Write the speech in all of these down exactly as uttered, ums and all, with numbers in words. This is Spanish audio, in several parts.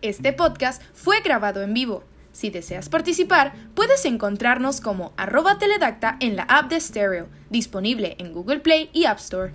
Este podcast fue grabado en vivo. Si deseas participar, puedes encontrarnos como arroba teledacta en la app de Stereo, disponible en Google Play y App Store.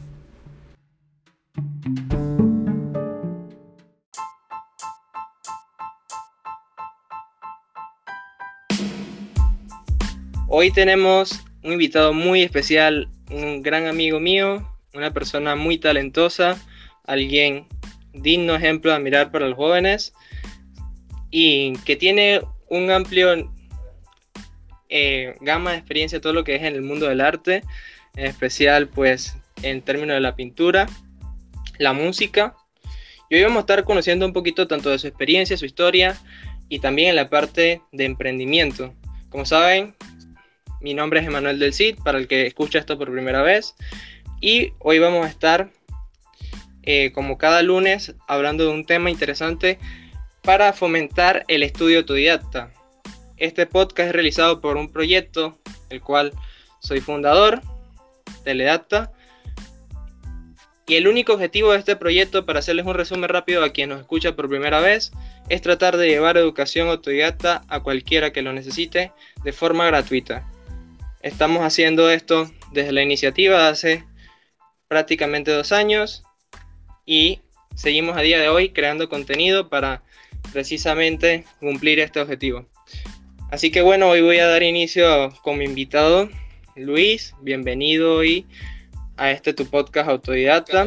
Hoy tenemos un invitado muy especial, un gran amigo mío, una persona muy talentosa, alguien digno ejemplo de admirar para los jóvenes y que tiene un amplio eh, gama de experiencia en todo lo que es en el mundo del arte, en especial pues en términos de la pintura, la música. Y hoy vamos a estar conociendo un poquito tanto de su experiencia, su historia y también en la parte de emprendimiento. Como saben, mi nombre es Emanuel del Cid, para el que escucha esto por primera vez, y hoy vamos a estar, eh, como cada lunes, hablando de un tema interesante para fomentar el estudio autodidacta. Este podcast es realizado por un proyecto, el cual soy fundador, Teledacta, y el único objetivo de este proyecto, para hacerles un resumen rápido a quien nos escucha por primera vez, es tratar de llevar educación autodidacta a cualquiera que lo necesite de forma gratuita. Estamos haciendo esto desde la iniciativa de hace prácticamente dos años y seguimos a día de hoy creando contenido para precisamente cumplir este objetivo. Así que bueno, hoy voy a dar inicio con mi invitado, Luis. Bienvenido hoy a este tu podcast Autodidacta.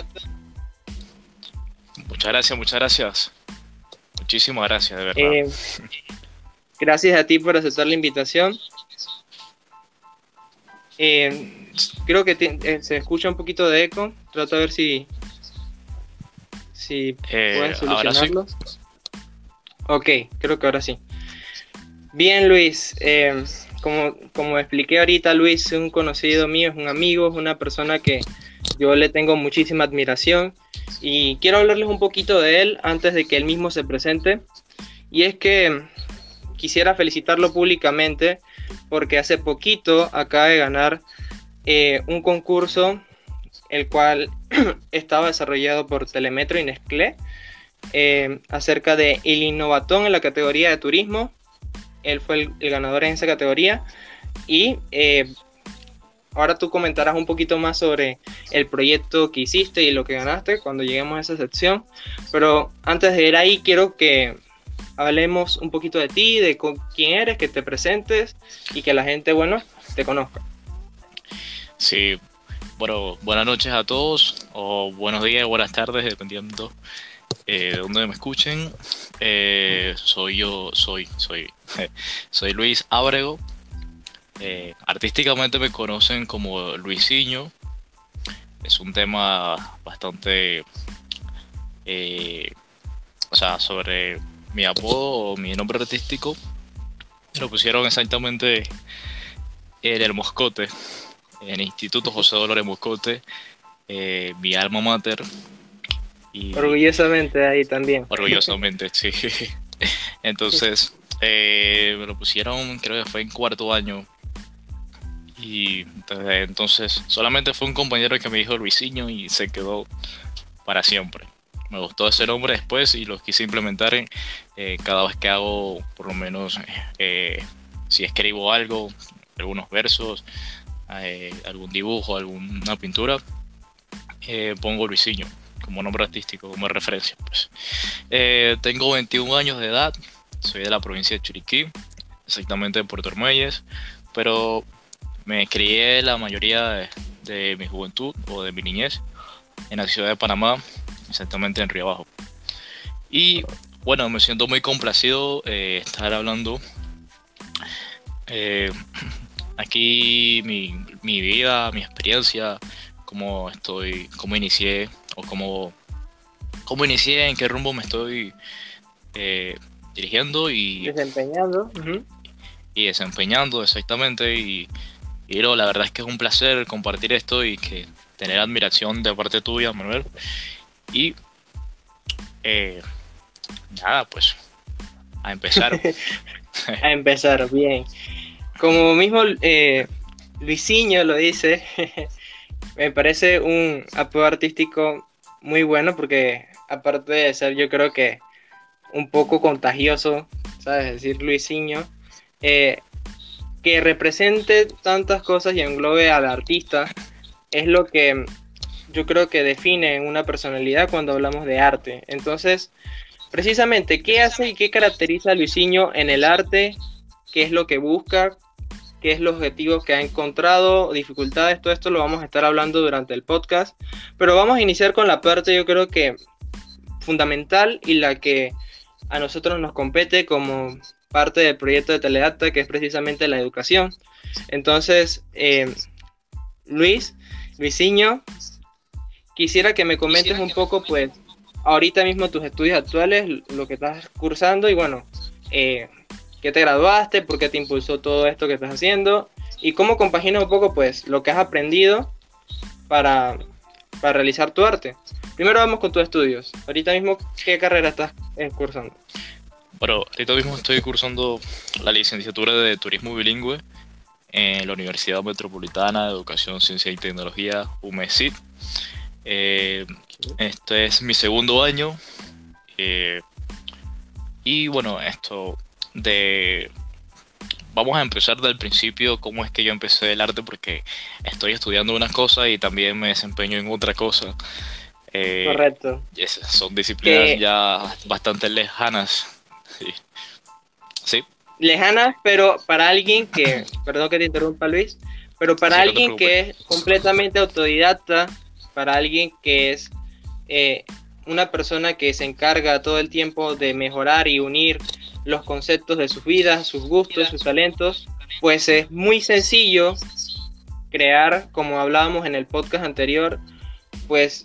Muchas gracias, muchas gracias. Muchísimas gracias, de verdad. Eh, gracias a ti por aceptar la invitación. Eh, creo que te, eh, se escucha un poquito de eco. Trato de ver si, si eh, pueden solucionarlo. Sí. Ok, creo que ahora sí. Bien, Luis. Eh, como, como expliqué ahorita, Luis es un conocido mío, es un amigo, es una persona que yo le tengo muchísima admiración. Y quiero hablarles un poquito de él antes de que él mismo se presente. Y es que quisiera felicitarlo públicamente porque hace poquito acaba de ganar eh, un concurso el cual estaba desarrollado por Telemetro y Nestlé eh, acerca de el Innovatón en la categoría de turismo. Él fue el, el ganador en esa categoría y eh, ahora tú comentarás un poquito más sobre el proyecto que hiciste y lo que ganaste cuando lleguemos a esa sección, pero antes de ir ahí quiero que hablemos un poquito de ti, de quién eres, que te presentes y que la gente, bueno, te conozca. Sí, bueno, buenas noches a todos, o buenos días, buenas tardes, dependiendo eh, de dónde me escuchen. Eh, soy yo, soy, soy, soy Luis Ábrego. Eh, artísticamente me conocen como Luisinho. Es un tema bastante, eh, o sea, sobre mi apodo o mi nombre artístico lo pusieron exactamente en el Moscote, en el Instituto José Dolores Moscote, eh, mi alma mater. Y orgullosamente ahí también. Orgullosamente, sí. Entonces, eh, me lo pusieron, creo que fue en cuarto año. Y desde entonces solamente fue un compañero que me dijo Luisinho y se quedó para siempre. Me gustó ese nombre después y lo quise implementar en, eh, cada vez que hago, por lo menos, eh, si escribo algo, algunos versos, eh, algún dibujo, alguna pintura, eh, pongo Luisinho como nombre artístico, como referencia. Pues. Eh, tengo veintiún años de edad, soy de la provincia de Chiriquí, exactamente de Puerto Armuelles, pero me crié la mayoría de, de mi juventud o de mi niñez en la ciudad de Panamá, exactamente en Río Abajo. Y bueno, me siento muy complacido eh, estar hablando eh, aquí mi, mi vida, mi experiencia, cómo estoy, cómo inicié o cómo, cómo inicié, en qué rumbo me estoy eh, dirigiendo y desempeñando uh-huh. y desempeñando exactamente y, y lo, la verdad es que es un placer compartir esto y que tener admiración de parte tuya, Manuel. Y eh, nada, pues a empezar. A empezar, bien. Como mismo eh, Luisinho lo dice, me parece un apodo artístico muy bueno porque aparte de ser, yo creo que un poco contagioso, ¿sabes? Decir Luisinho, eh, que represente tantas cosas y englobe al artista, es lo que yo creo que define una personalidad cuando hablamos de arte. Entonces, precisamente, ¿qué hace y qué caracteriza a Luisinho en el arte? ¿Qué es lo que busca? ¿Qué es los objetivos que ha encontrado? Dificultades, todo esto lo vamos a estar hablando durante el podcast. Pero vamos a iniciar con la parte, yo creo que fundamental y la que a nosotros nos compete como parte del proyecto de Teledacta, que es precisamente la educación. Entonces, eh, Luis, Luisinho, quisiera que me comentes un poco, pues, ahorita mismo tus estudios actuales, lo que estás cursando y bueno, eh, qué te graduaste, por qué te impulsó todo esto que estás haciendo y cómo compaginas un poco, pues, lo que has aprendido para, para realizar tu arte. Primero vamos con tus estudios. Ahorita mismo, ¿qué carrera estás eh, cursando? Bueno, ahorita mismo estoy cursando la licenciatura de Turismo Bilingüe en la Universidad Metropolitana de Educación, Ciencia y Tecnología, UMECIT. Eh, este es mi segundo año eh, y bueno, esto de... Vamos a empezar del principio, cómo es que yo empecé el arte, porque estoy estudiando unas cosas y también me desempeño en otra cosa. Eh, Correcto. Esas son disciplinas Que... ya bastante lejanas. Sí. Sí. Lejanas, pero para alguien que, perdón que te interrumpa Luis, pero para Sí, no te alguien que preocupes. es completamente autodidacta, para alguien que es eh, una persona que se encarga todo el tiempo de mejorar y unir los conceptos de sus vidas, sus gustos, sus talentos, pues es muy sencillo crear, como hablábamos en el podcast anterior, pues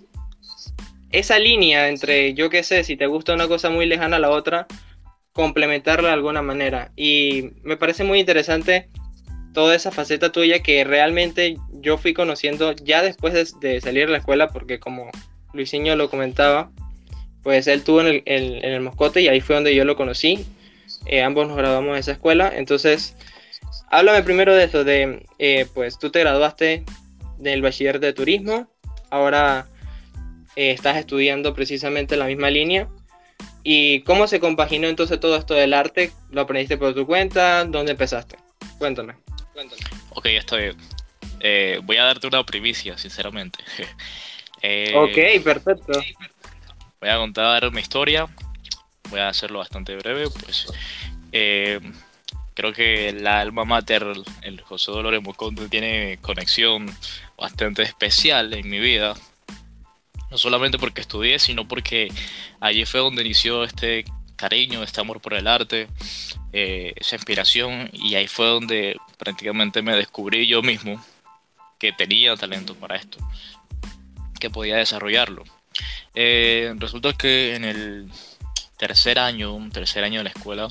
esa línea entre, yo qué sé, si te gusta una cosa muy lejana a la otra, complementarla de alguna manera. Y me parece muy interesante toda esa faceta tuya que realmente yo fui conociendo ya después de, de salir de la escuela, porque como Luisinho lo comentaba, pues él tuvo en el, el, en el Moscote y ahí fue donde yo lo conocí. Eh, ambos nos graduamos de esa escuela. Entonces, háblame primero de eso, de, eh, pues tú te graduaste del bachiller de turismo, ahora eh, estás estudiando precisamente la misma línea. ¿Y cómo se compaginó entonces todo esto del arte? ¿Lo aprendiste por tu cuenta? ¿Dónde empezaste? Cuéntame. Cuéntame. Ok, está bien. Eh, voy a darte una primicia, sinceramente. eh, Ok, perfecto. Voy a contar mi historia. Voy a hacerlo bastante breve, pues. Eh, creo que la alma mater, el José Dolores Moscote, tiene conexión bastante especial en mi vida. No solamente porque estudié, sino porque allí fue donde inició este cariño, este amor por el arte, eh, esa inspiración, y ahí fue donde prácticamente me descubrí yo mismo que tenía talento para esto, que podía desarrollarlo. Eh, resulta que en el tercer año, un tercer año de la escuela,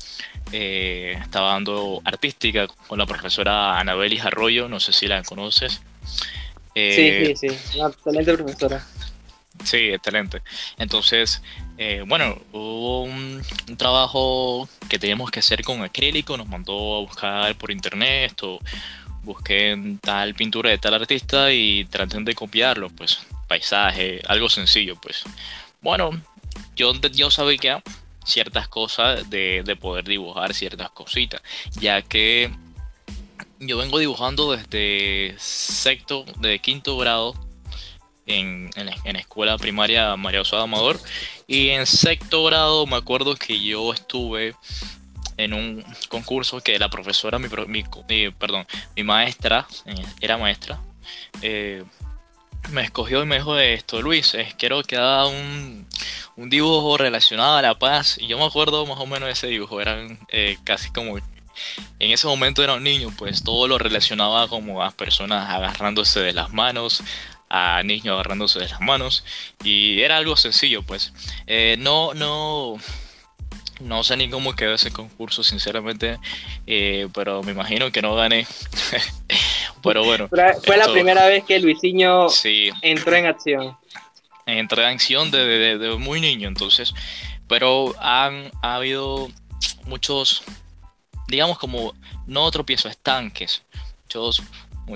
eh, estaba dando artística con la profesora Anabelis Arroyo, no sé si la conoces. Eh, sí, sí, sí, una excelente profesora. Sí, excelente. Entonces, eh, bueno, hubo un, un trabajo que teníamos que hacer con acrílico, nos mandó a buscar por internet esto, busqué en tal pintura de tal artista y traté de copiarlo, pues, paisaje, algo sencillo, pues. Bueno, yo, yo sabía ciertas cosas de, de poder dibujar ciertas cositas, ya que yo vengo dibujando desde sexto, de quinto grado, En, en, en escuela primaria María Osada Amador, y en sexto grado me acuerdo que yo estuve en un concurso que la profesora, mi, mi, mi perdón, mi maestra, eh, era maestra, eh, me escogió y me dijo esto: Luis, eh, quiero que haga un, un dibujo relacionado a la paz. Y yo me acuerdo más o menos de ese dibujo, eran eh, casi como, en ese momento era un niño, pues todo lo relacionaba como a personas agarrándose de las manos, a niños agarrándose de las manos, y era algo sencillo, pues. Eh, no, no, no sé ni cómo quedó ese concurso, sinceramente, eh, pero me imagino que no gané. Pero bueno. Fue esto, la primera vez que Luisinho sí, entró en acción. entré en acción desde de, de, de muy niño, entonces. Pero han ha habido muchos, digamos, como no tropiezos, estanques, muchos,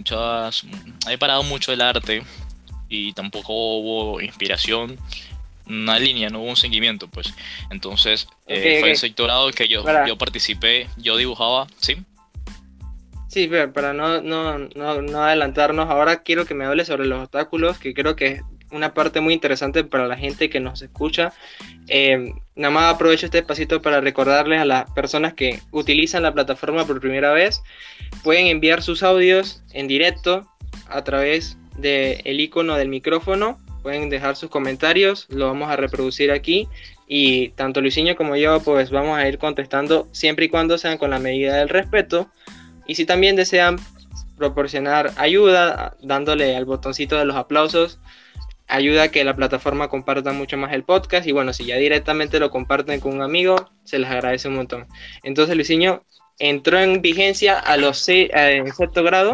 muchas, he parado mucho el arte y tampoco hubo inspiración, una línea, no hubo un seguimiento, pues. Entonces, eh, Ok, fue ok. en sexto grado que yo, Para- yo participé, yo dibujaba, ¿sí? Sí, pero para no, no, no, no adelantarnos, ahora quiero que me hables sobre los obstáculos, que creo que es una parte muy interesante para la gente que nos escucha. Eh, nada más aprovecho este espacito para recordarles a las personas que utilizan la plataforma por primera vez, pueden enviar sus audios en directo a través del icono del micrófono, pueden dejar sus comentarios, lo vamos a reproducir aquí y tanto Luisinho como yo pues vamos a ir contestando siempre y cuando sean con la medida del respeto. Y si también desean proporcionar ayuda, dándole al botoncito de los aplausos, ayuda a que la plataforma comparta mucho más el podcast. Y bueno, si ya directamente lo comparten con un amigo, se les agradece un montón. Entonces, Luisinho entró en vigencia a los seis, eh, en sexto grado.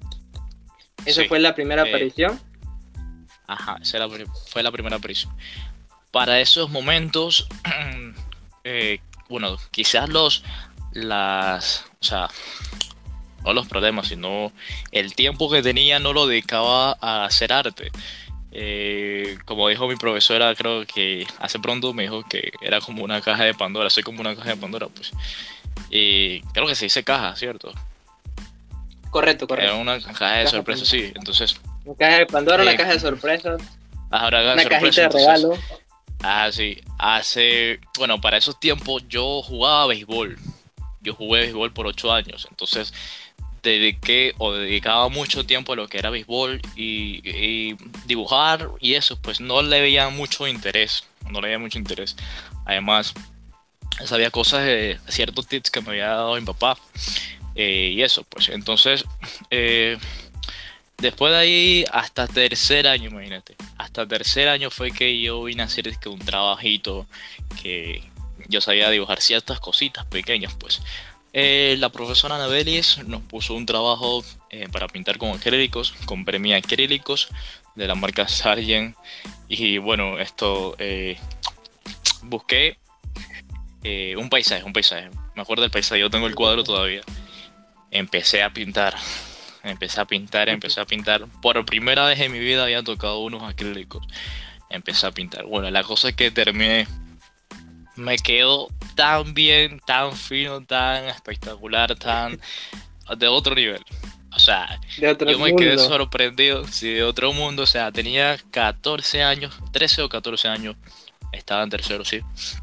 Esa Sí. fue la primera Eh, aparición. Ajá, esa era la pri- fue la primera aparición. Para esos momentos, eh, bueno, quizás los, las, o sea, no los problemas, sino el tiempo que tenía no lo dedicaba a hacer arte. Eh, como dijo mi profesora, creo que hace pronto me dijo que era como una caja de Pandora, soy como una caja de Pandora, pues. Y creo que se dice caja, ¿cierto? Correcto, Era correcto. una caja de Caja de sorpresas, sí. Entonces, Una caja de Pandora, Eh, una caja de sorpresas, ahora haga una sorpresa, cajita de entonces. regalo. Ah, sí. Hace, bueno, para esos tiempos yo jugaba béisbol. Yo jugué béisbol por ocho años. Entonces dediqué o dedicaba mucho tiempo a lo que era béisbol y, y dibujar y eso, pues no le veía mucho interés. No le veía mucho interés. Además, sabía cosas de ciertos tips que me había dado mi papá. eh, y eso, pues. Entonces, eh, después de ahí, hasta tercer año, imagínate. Hasta tercer año fue que yo vine a hacer es que un trabajito que yo sabía dibujar ciertas cositas pequeñas, pues. Eh, la profesora Anabelis nos puso un trabajo eh, para pintar con acrílicos, compré mis acrílicos de la marca Sargent. Y bueno, esto eh, busqué eh, un paisaje, un paisaje. Me acuerdo del paisaje, yo tengo el cuadro todavía. Empecé a pintar. Empecé a pintar, empecé a pintar. Por primera vez en mi vida había tocado unos acrílicos. Empecé a pintar. Bueno, la cosa es que terminé. Me quedó tan bien, tan fino, tan espectacular, tan de otro nivel. O sea, De otro yo me quedé mundo. sorprendido, sí, de otro mundo. O sea, tenía catorce años, trece o catorce años. Estaba en tercero, sí.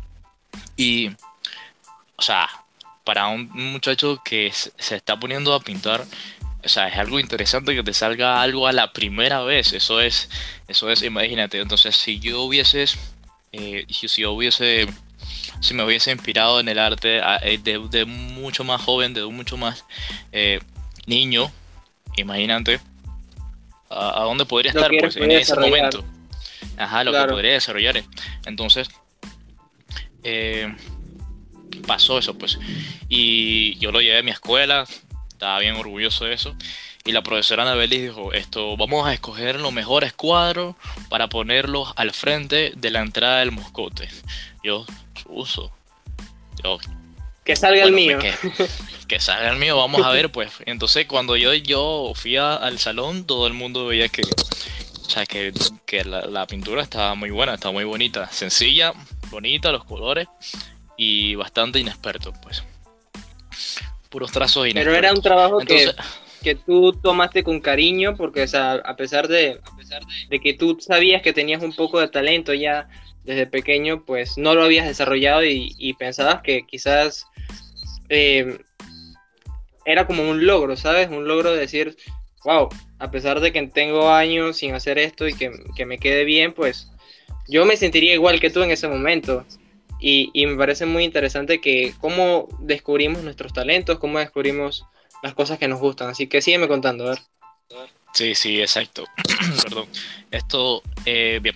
Y, o sea, para un muchacho que se se está poniendo a pintar, o sea, es algo interesante que te salga algo a la primera vez. Eso es, eso es, imagínate. Entonces, si yo hubiese, eh, si si yo hubiese, si me hubiese inspirado en el arte a- eh, de, de mucho más joven, de mucho más eh, niño, imagínate a, a dónde podría Lo estar, que eres pues, en podía ese desarrollar. momento. Ajá, lo que Claro. podría desarrollar. Entonces, eh, pasó eso, pues. Y yo lo llevé a mi escuela, estaba bien orgulloso de eso. Y la profesora Anabeli dijo, esto, vamos a escoger los mejores cuadros para ponerlos al frente de la entrada del moscote. Yo, uso. Yo, Que salga bueno, el me mío. quedé, que salga el mío, vamos a ver, pues. Entonces, cuando yo, yo fui a- al salón, todo el mundo veía que, o sea, que, que la, la pintura estaba muy buena, estaba muy bonita. Sencilla, bonita, los colores y bastante inexperto, pues. Puros trazos Pero inexpertos. era un trabajo Entonces, que, que tú tomaste con cariño, porque, o sea, a pesar de, a pesar de, de que tú sabías que tenías un poco de talento ya desde pequeño, pues no lo habías desarrollado y, y pensabas que quizás eh, era como un logro, ¿sabes? Un logro de decir, wow, a pesar de que tengo años sin hacer esto y que, que me quede bien, pues yo me sentiría igual que tú en ese momento. Y, y me parece muy interesante que cómo descubrimos nuestros talentos, cómo descubrimos las cosas que nos gustan. Así que sígueme contando, a ver. sí, sí, exacto. Perdón. Esto, eh, bien.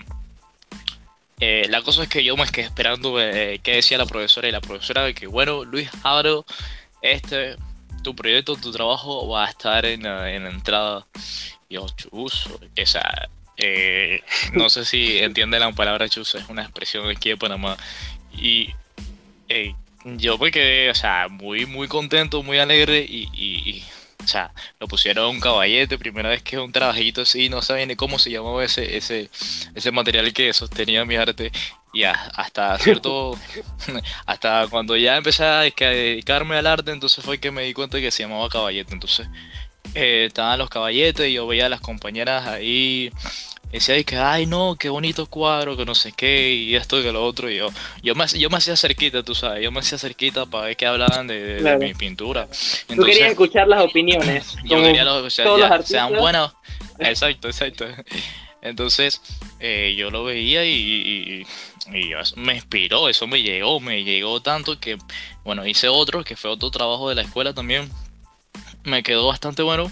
Eh, la cosa es que yo me quedé esperando eh, qué decía la profesora y la profesora de que, bueno, Luis Abro, este, tu proyecto, tu trabajo va a estar en la, en la entrada. Y yo, chuzo, esa, eh, no sé si entienden la palabra chuzo, es una expresión aquí de Panamá. Y eh, yo me quedé, o sea, muy, muy contento, muy alegre y, y, y o sea, lo pusieron un caballete, primera vez que es un trabajito así, no sabía ni cómo se llamaba ese, ese, ese material que sostenía mi arte. Y a- hasta cierto, hasta cuando ya empecé a dedica- a dedicarme al arte, entonces fue que me di cuenta que se llamaba caballete. Entonces eh, estaban los caballetes y yo veía a las compañeras ahí. Decía de que, ay no, qué bonito cuadro, que no sé qué, y esto y que lo otro. Y yo, yo me, yo me hacía cerquita, tú sabes, yo me hacía cerquita para ver qué hablaban de, de- de Claro. mi pintura. Tú querías Entonces, escuchar las opiniones, yo como quería los, o sea, todos los ya, sean artistas. buenas. Exacto, exacto. Entonces, eh, yo lo veía y, y, y- y eso me inspiró, eso me llegó, me llegó tanto que, bueno, hice otro, que fue otro trabajo de la escuela también, me quedó bastante bueno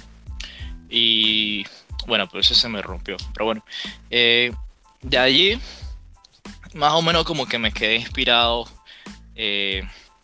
y, bueno, pues ese se me rompió. Pero bueno, eh, de allí, más o menos como que me quedé inspirado, eh,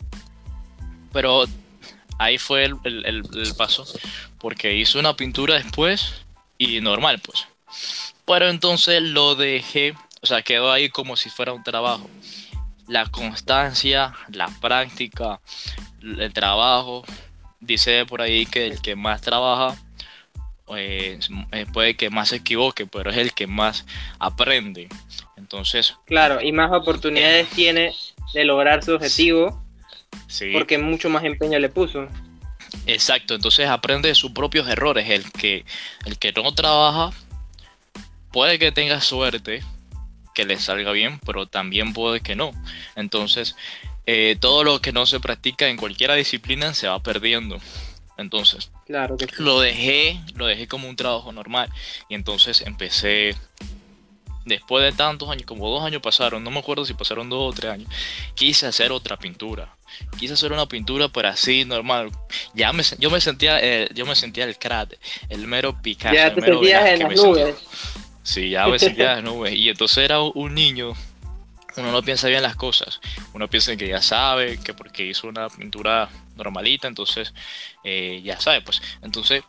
pero ahí fue el, el- el- el paso, porque hice una pintura después y normal, pues. Pero entonces lo dejé, o sea, quedó ahí como si fuera un trabajo. La constancia, la práctica, el trabajo. Dice por ahí que el que más trabaja eh, eh, puede que más se equivoque, pero es el que más aprende. Entonces, Claro, y más oportunidades tiene de lograr su objetivo sí, porque mucho más empeño le puso. exacto. Entonces aprende de sus propios errores. El que, el que no trabaja puede que tenga suerte, que le salga bien, pero también puede que no. Entonces, eh, todo lo que no se practica en cualquier disciplina se va perdiendo. Entonces, Claro que sí. lo dejé, lo dejé como un trabajo normal. Y entonces empecé, después de tantos años, como dos años pasaron, no me acuerdo si pasaron dos o tres años, quise hacer otra pintura. Quise hacer una pintura, pero así normal. Ya me, yo me sentía, eh, yo me sentía el crack, el mero Picasso, Ya el te mero sentías en Velázquez, las me sentía. nubes. Sí, ya me sentía de nube. Y entonces era un niño, uno no piensa bien las cosas. Uno piensa que ya sabe, que porque hizo una pintura normalita, entonces eh, ya sabe, pues. Entonces,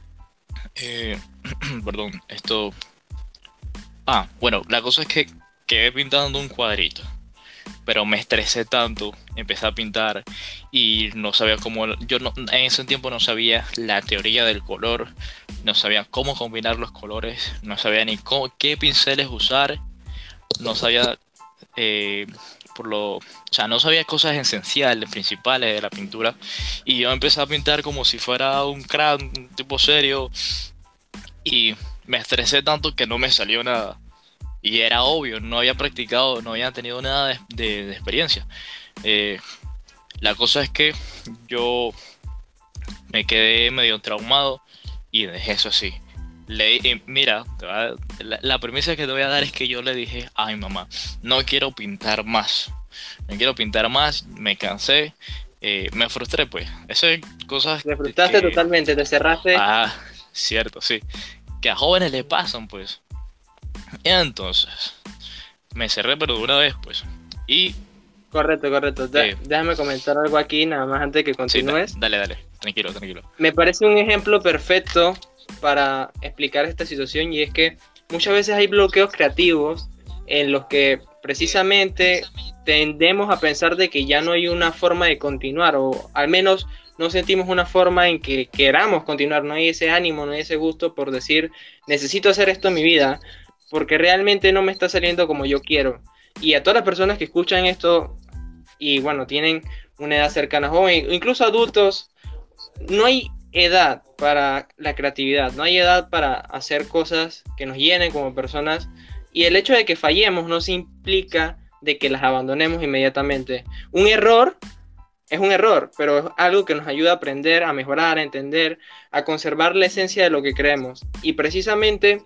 eh, perdón, esto. Ah, bueno, la cosa es que quedé pintando un cuadrito, pero me estresé tanto, empecé a pintar y no sabía cómo, yo no, en ese tiempo no sabía la teoría del color, no sabía cómo combinar los colores, no sabía ni cómo, qué pinceles usar, no sabía, eh, por lo, o sea, no sabía cosas esenciales, principales de la pintura, y yo empecé a pintar como si fuera un crack, un tipo serio, y me estresé tanto que no me salió nada. Y era obvio, no había practicado, no había tenido nada de, de- de experiencia. Eh, la cosa es que yo me quedé medio traumado y dejé eso así. Le, eh, mira, te va a- la, la premisa que te voy a dar es que yo le dije, ay mamá, no quiero pintar más. No quiero pintar más, me cansé, eh, me frustré pues. Esas cosas Te frustraste que... totalmente, te cerraste. Ah, cierto, sí. Que a jóvenes les pasan pues. Y entonces, me cerré pero de una vez pues. Y Correcto, correcto. Da- eh, déjame comentar algo aquí, nada más antes de que sí, da- continúes. dale, dale, tranquilo, tranquilo. Me parece un ejemplo perfecto para explicar esta situación y es que muchas veces hay bloqueos creativos en los que precisamente tendemos a pensar de que ya no hay una forma de continuar o al menos no sentimos una forma en que queramos continuar, no hay ese ánimo, no hay ese gusto por decir necesito hacer esto en mi vida porque realmente no me está saliendo como yo quiero. Y a todas las personas que escuchan esto y bueno, tienen una edad cercana a joven, incluso adultos, no hay edad para la creatividad, no hay edad para hacer cosas que nos llenen como personas y el hecho de que fallemos no se implica de que las abandonemos inmediatamente. Un error es un error, pero es algo que nos ayuda a aprender, a mejorar, a entender, a conservar la esencia de lo que creemos. Y precisamente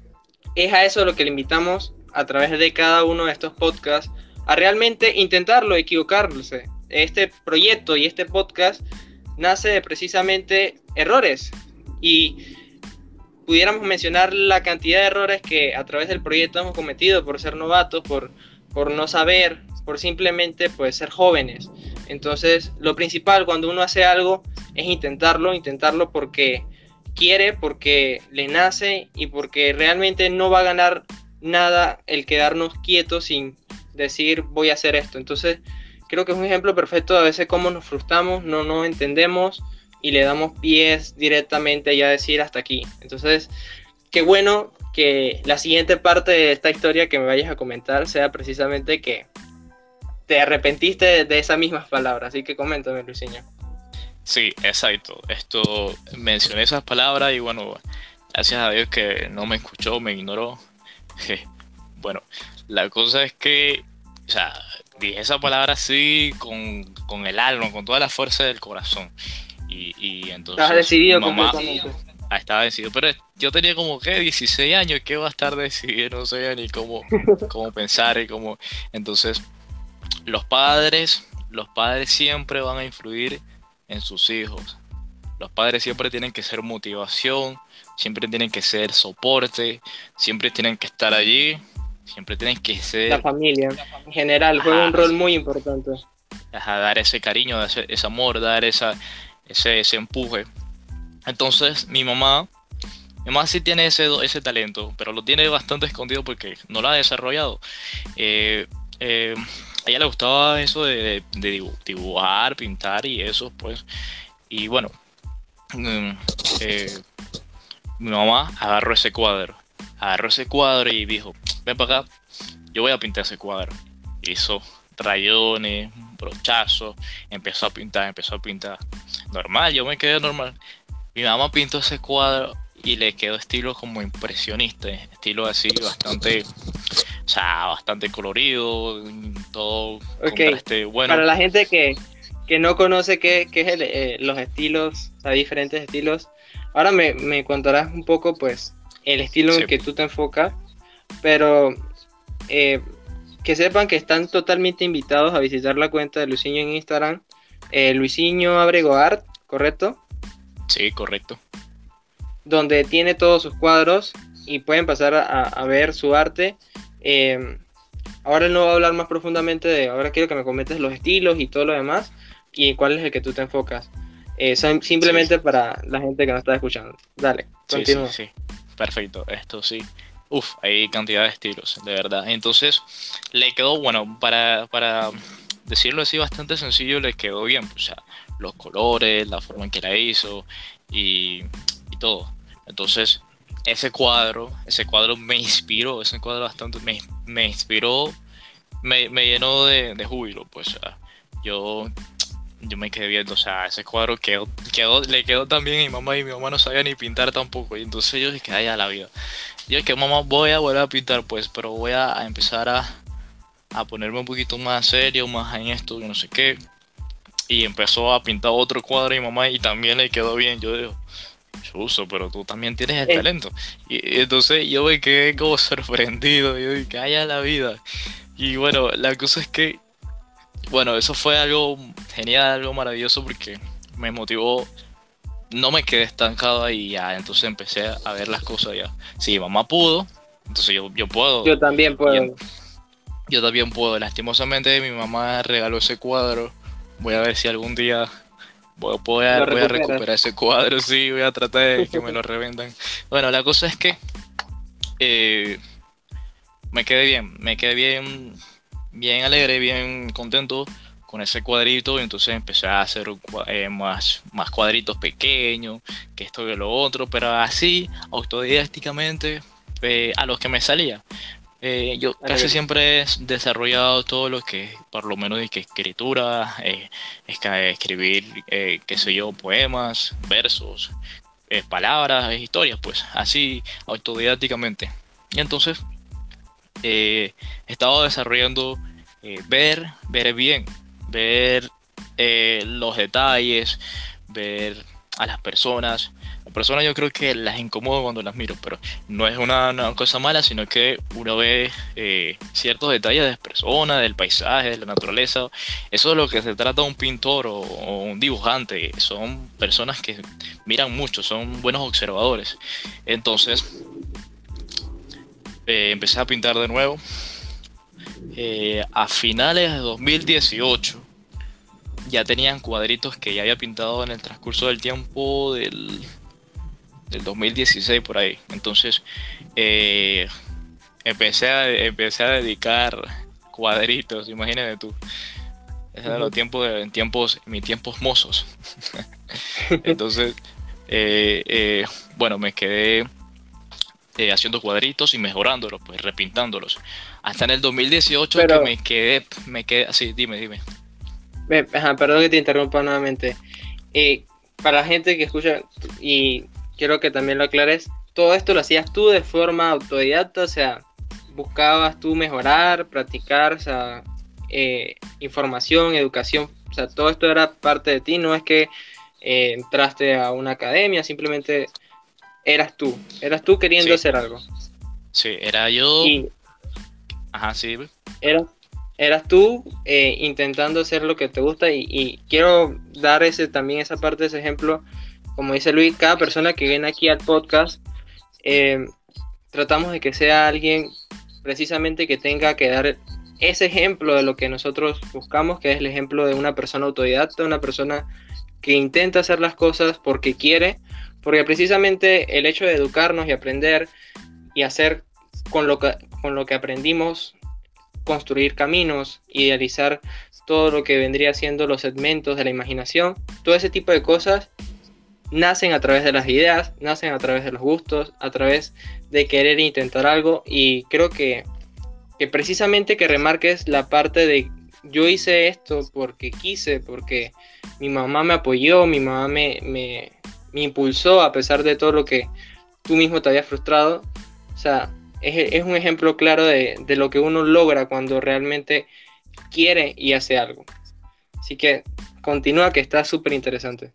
es a eso lo que le invitamos a través de cada uno de estos podcasts, a realmente intentarlo, equivocarse. Este proyecto y este podcast nace de precisamente errores y pudiéramos mencionar la cantidad de errores que a través del proyecto hemos cometido por ser novatos, por, por no saber, por simplemente pues, ser jóvenes. Entonces, lo principal cuando uno hace algo es intentarlo, intentarlo porque quiere, porque le nace y porque realmente no va a ganar nada el quedarnos quietos sin decir voy a hacer esto. Entonces, creo que es un ejemplo perfecto de a veces cómo nos frustramos, no nos entendemos y le damos pies directamente ya a decir hasta aquí. Entonces, qué bueno que la siguiente parte de esta historia que me vayas a comentar sea precisamente que te arrepentiste de, de esas mismas palabras. Así que coméntame, Luisinho. Sí, exacto. Esto, mencioné esas palabras y bueno, gracias a Dios que no me escuchó, me ignoró. Bueno, la cosa es que, o sea, dije esa palabra así con, con el alma, con toda la fuerza del corazón. Y, y entonces Estás decidido mi mamá completamente. ah, estaba decidido, pero yo tenía como que dieciséis años, ¿qué va a estar decidido? No sabía ni cómo, cómo pensar y cómo. Entonces, los padres, los padres siempre van a influir en sus hijos. Los padres siempre tienen que ser motivación, siempre tienen que ser soporte, siempre tienen que estar allí, siempre tienen que La ser, familia, en general, juega un ajá, rol muy importante. ajá, dar ese cariño, dar ese, ese amor, dar esa, ese, ese empuje. Entonces, mi mamá, mi mamá sí tiene ese, do- ese talento, pero lo tiene bastante escondido porque no lo ha desarrollado. Eh, eh, a ella le gustaba eso de, de dibu- dibujar, pintar y eso, pues. Y bueno, mm, eh, mi mamá agarró ese cuadro, agarró ese cuadro y dijo, ven para acá, yo voy a pintar ese cuadro. Hizo rayones, brochazos, empezó a pintar, empezó a pintar. Normal, yo me quedé normal. Mi mamá pintó ese cuadro y le quedó estilo como impresionista, estilo así bastante, o sea, bastante colorido, todo Ok, contraste bueno. para la gente que, que no conoce qué, qué es el, eh, los estilos, o sea, diferentes estilos, ahora me, me contarás un poco, pues, el estilo en Sí, el que tú te enfocas, pero eh, que sepan que están totalmente invitados a visitar la cuenta de Luisinho en Instagram, eh, Luisinho Abrego Art, ¿correcto? sí, correcto. Donde tiene todos sus cuadros y pueden pasar a, a ver su arte. Eh, ahora no voy a hablar más profundamente de, ahora quiero que me comentes los estilos y todo lo demás y cuál es el que tú te enfocas. Eh, son Sí, simplemente para la gente que nos está escuchando. Dale, sí, sí, continúa. sí. Perfecto, esto sí. Uf, hay cantidad de estilos, de verdad. Entonces, le quedó, bueno, para, para decirlo así bastante sencillo, le quedó bien. O sea, los colores, la forma en que la hizo y, y todo. Entonces, ese cuadro, ese cuadro me inspiró, ese cuadro bastante me, me inspiró, me, me llenó de, de júbilo, pues. O sea, yo yo me quedé viendo, o sea, ese cuadro quedó, quedó, le quedó también a mi mamá y mi mamá no sabía ni pintar tampoco. Y entonces yo dije, ay, a la vida. Yo dije, mamá, voy a volver a pintar, pues, pero voy a, a empezar a, a ponerme un poquito más serio, más en esto, y no sé qué. Y empezó a pintar otro cuadro a mi mamá y también le quedó bien. Yo digo, Chuso, pero tú también tienes el Eh, talento. Y, y entonces yo me quedé como sorprendido. Yo dije, ay, a la vida. Y bueno, la cosa es que bueno, eso fue algo genial, algo maravilloso porque me motivó, no me quedé estancado ahí ya, entonces empecé a ver las cosas ya. Si mamá pudo, entonces yo, yo puedo, yo también y en- puedo. yo también puedo. Lastimosamente mi mamá regaló ese cuadro, voy a ver si algún día voy, voy a, Lo voy a recuperas. recuperar ese cuadro, sí, voy a tratar de que me lo revendan. Bueno, la cosa es que eh, me quedé bien, me quedé bien, bien alegre, bien contento con ese cuadrito y entonces empecé a hacer un cua- eh, más, más cuadritos pequeños, que esto y lo otro, pero así, autodidácticamente, eh, a los que me salía. Eh, yo A lo casi que- siempre he desarrollado todo lo que, por lo menos de que escritura, eh, esca- escribir, eh, qué sé yo, poemas, versos, eh, palabras, historias, pues así autodidácticamente. Y entonces eh, he estado desarrollando eh, ver, ver bien, ver eh, los detalles, ver a las personas. Las personas yo creo que las incomodo cuando las miro, pero no es una, una cosa mala, sino que uno ve eh, ciertos detalles de las personas, del paisaje, de la naturaleza. Eso es lo que se trata un pintor o, o un dibujante. Son personas que miran mucho, son buenos observadores. Entonces, eh, empecé a pintar de nuevo eh, a finales de dos mil dieciocho. Ya tenían cuadritos que ya había pintado en el transcurso del tiempo del, del dos mil dieciséis por ahí. Entonces eh, empecé, a, empecé a dedicar cuadritos, imagínate tú. Esos eran los Ujú. tiempos de en tiempos, mis tiempos mozos. Entonces, eh, eh, bueno, me quedé eh, haciendo cuadritos y mejorándolos, pues repintándolos. Hasta en el dos mil dieciocho que Pero, me quedé, me quedé así, dime, dime. ve, ajá, perdón que te interrumpa nuevamente. Eh, para la gente que escucha, y quiero que también lo aclares, todo esto lo hacías tú de forma autodidacta, o sea, buscabas tú mejorar, practicar, o sea, eh, información, educación, o sea, todo esto era parte de ti, no es que eh, entraste a una academia, simplemente eras tú, eras tú queriendo Sí, hacer algo. sí, era yo, Y ajá, sí, eras, eras tú eh, intentando hacer lo que te gusta y, y quiero dar ese también esa parte, ese ejemplo, como dice Luis, cada persona que viene aquí al podcast, eh, tratamos de que sea alguien precisamente que tenga que dar ese ejemplo de lo que nosotros buscamos, que es el ejemplo de una persona autodidacta, una persona que intenta hacer las cosas porque quiere, porque precisamente el hecho de educarnos y aprender y hacer con lo que, con lo que aprendimos, construir caminos, idealizar todo lo que vendría siendo los segmentos de la imaginación, todo ese tipo de cosas nacen a través de las ideas, nacen a través de los gustos, a través de querer intentar algo y creo que, que precisamente que remarques la parte de yo hice esto porque quise, porque mi mamá me apoyó, mi mamá me, me, me impulsó a pesar de todo lo que tú mismo te habías frustrado. O sea, es, es un ejemplo claro de, de lo que uno logra cuando realmente quiere y hace algo. Así que continúa, que está súper interesante.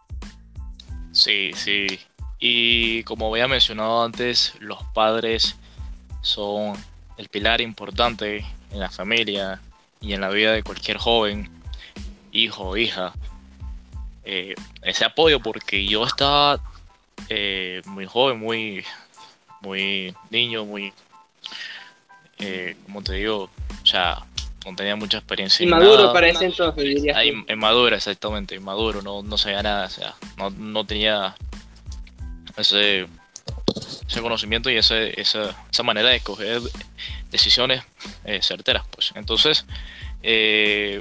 sí, sí. Y como había mencionado antes, los padres son el pilar importante en la familia y en la vida de cualquier joven, hijo o hija. Eh, ese apoyo, porque yo estaba eh, muy joven, muy, muy niño, muy, eh, como te digo, o sea, no tenía mucha experiencia en Inmaduro nada. para ese entonces, dirías Ah, tú. in- inmaduro, exactamente, inmaduro, no, no sabía nada, o sea, no, no tenía ese, ese conocimiento y ese, esa, esa manera de escoger decisiones eh, certeras, pues. Entonces, eh,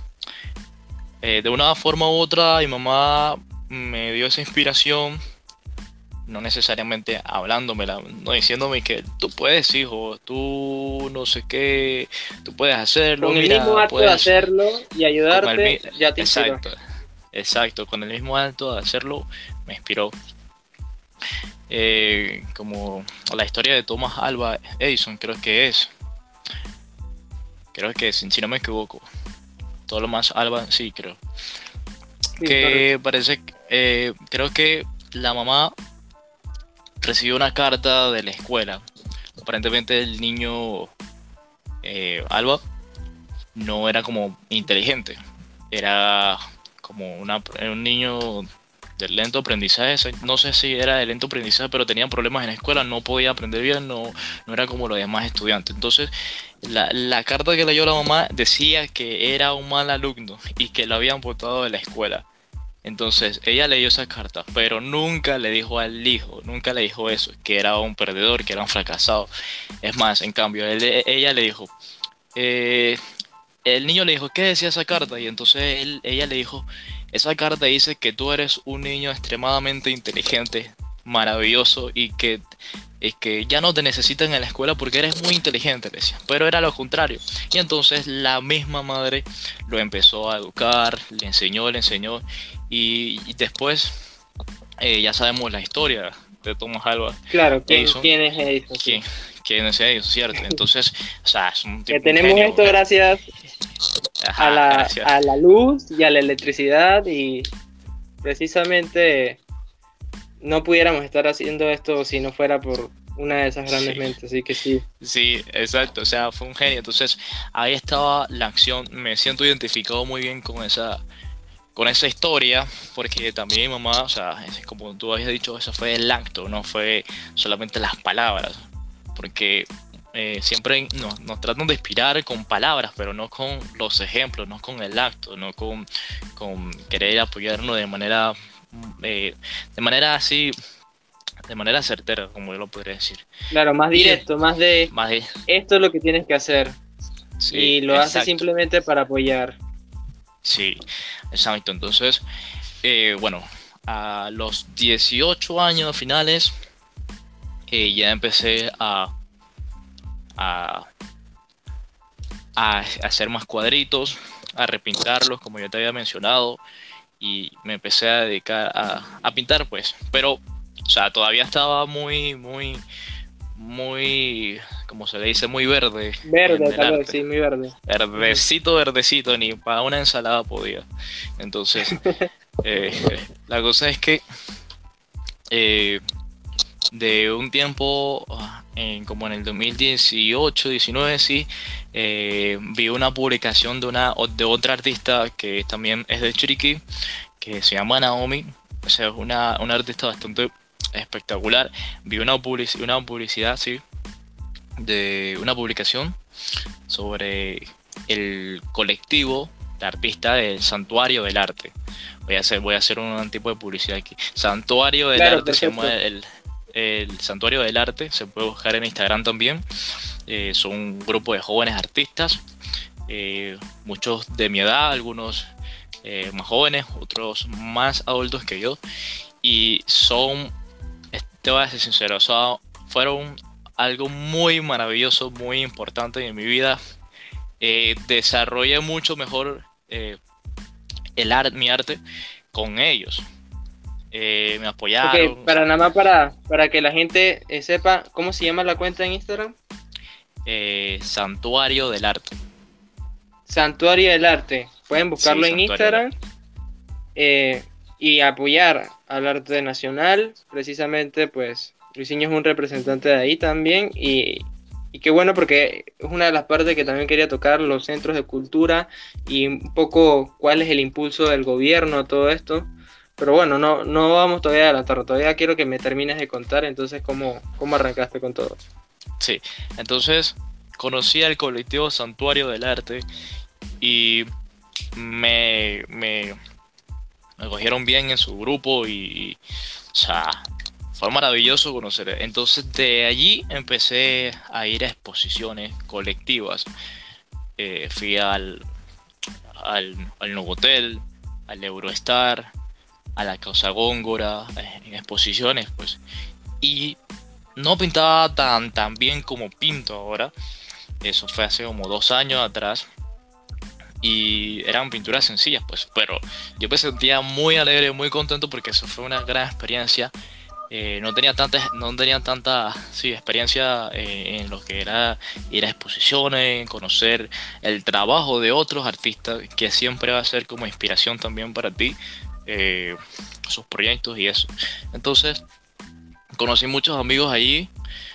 eh, de una forma u otra, mi mamá me dio esa inspiración, no necesariamente hablándomela, no diciéndome que tú puedes, hijo, tú no sé qué, tú puedes hacerlo, Con el mismo mira, acto de puedes, hacerlo y con el ayudarte, mi- ya te inspiró. exacto, exacto, con el mismo acto de hacerlo, me inspiró. Eh, como la historia de Thomas Alva Edison, creo que es, creo que es, si no me equivoco, todo lo más Alva, sí, creo. Sí, correcto. Que parece, eh, creo que la mamá recibió una carta de la escuela. Aparentemente el niño eh, Alba no era como inteligente, era como una, era un niño de lento aprendizaje. No sé si era de lento aprendizaje, pero tenía problemas en la escuela, no podía aprender bien, no, no era como los demás estudiantes. Entonces la, la carta que leyó la mamá decía que era un mal alumno y que lo habían botado de la escuela. Entonces ella leyó esa carta, pero nunca le dijo al hijo, nunca le dijo eso, que era un perdedor, que era un fracasado. Es más, en cambio, él- ella le dijo, eh, el niño le dijo, ¿qué decía esa carta? Y entonces él- ella le dijo, esa carta dice que tú eres un niño extremadamente inteligente, maravilloso y que, y que ya no te necesitan en la escuela porque eres muy inteligente, le decía. Pero era lo contrario. Y entonces la misma madre lo empezó a educar, le enseñó, le enseñó y, y después eh, ya sabemos la historia de Thomas Alva Claro, ¿quién, Edison. quién es Edison? Sí. ¿Quién, quién es Edison, cierto? Entonces, o sea, es un Que tipo, un tenemos genio. esto gracias a Ajá, la, gracias. a la luz y a la electricidad y precisamente no pudiéramos estar haciendo esto si no fuera por una de esas grandes Sí, mentes, así que sí. sí, exacto, o sea, fue un genio. Entonces, ahí estaba la acción. Me siento identificado muy bien con esa, con esa historia, porque también mi mamá, o sea, es como tú habías dicho, eso fue el acto, no fue solamente las palabras, porque eh, siempre nos, nos tratan de inspirar con palabras, pero no con los ejemplos, no con el acto, no con, con querer apoyarnos de manera, eh, de manera así, de manera certera, como yo lo podría decir. Claro, más Y de- directo, más de más de, esto es lo que tienes que hacer sí, y lo hace exacto. simplemente para apoyar. Sí, exacto. Entonces, Eh, bueno, a los dieciocho años finales eh, ya empecé a, a, a hacer más cuadritos, a repintarlos, como ya te había mencionado, y me empecé a dedicar a, a pintar, pues. Pero, o sea, todavía estaba muy, muy, muy, como se le dice, muy verde en Verde, el tal vez, arte. sí, muy verde. Ujú. Verdecito, verdecito, ni para una ensalada podía. Entonces, eh, la cosa es que eh, de un tiempo, ah, en, como en el dos mil dieciocho, diecinueve, sí, eh, vi una publicación de, una, o- de otra artista que también es de Chiriquí, que se llama Naomi. O sea, es una, una artista bastante espectacular. Vi una, publici- una publicidad, sí, de una publicación sobre el colectivo de artistas del Santuario del Arte. Voy a hacer, voy a hacer un tipo de publicidad aquí. Santuario del Claro, Arte se llama perfecto. el, el Santuario del Arte. Se puede buscar en Instagram también. Eh, son un grupo de jóvenes artistas, eh, muchos de mi edad, algunos eh, más jóvenes, otros más adultos que yo. Y son, te voy a ser sincero, son, fueron algo muy maravilloso, muy importante en mi vida. Eh, desarrollé mucho mejor eh, el arte, mi arte con ellos. Eh, me Ok, apoyaron, o para sea, nada más para, para que la gente eh, sepa cómo se llama la cuenta en Instagram. eh, Santuario del Arte. Santuario del Arte. Pueden Sí, buscarlo en Santuario del Instagram Arte. eh, y apoyar al arte nacional. Precisamente, pues, Luisinho es un representante de ahí también. Y, y qué bueno porque es una de las partes que también quería tocar, los centros de cultura y un poco cuál es el impulso del gobierno a todo esto. Pero bueno, no, no vamos todavía a adelantar, todavía quiero que me termines de contar entonces cómo, cómo arrancaste con todo. Sí, entonces conocí al colectivo Santuario del Arte y me, me, me cogieron bien en su grupo y, o sea, fue maravilloso conocer. Entonces de allí empecé a ir a exposiciones colectivas. Eh, fui al, al, al Novotel, al Eurostar, a la Casa Góngora, eh, en exposiciones, pues. Y no pintaba tan, tan bien como pinto ahora. Eso fue hace como dos años atrás. Y eran pinturas sencillas, pues. Pero yo me sentía muy alegre, muy contento porque eso fue una gran experiencia. Eh, no tenía tanta, no tenía tanta sí, experiencia eh, en lo que era ir a exposiciones, conocer el trabajo de otros artistas, que siempre va a ser como inspiración también para ti, eh, sus proyectos y eso. Entonces, conocí muchos amigos allí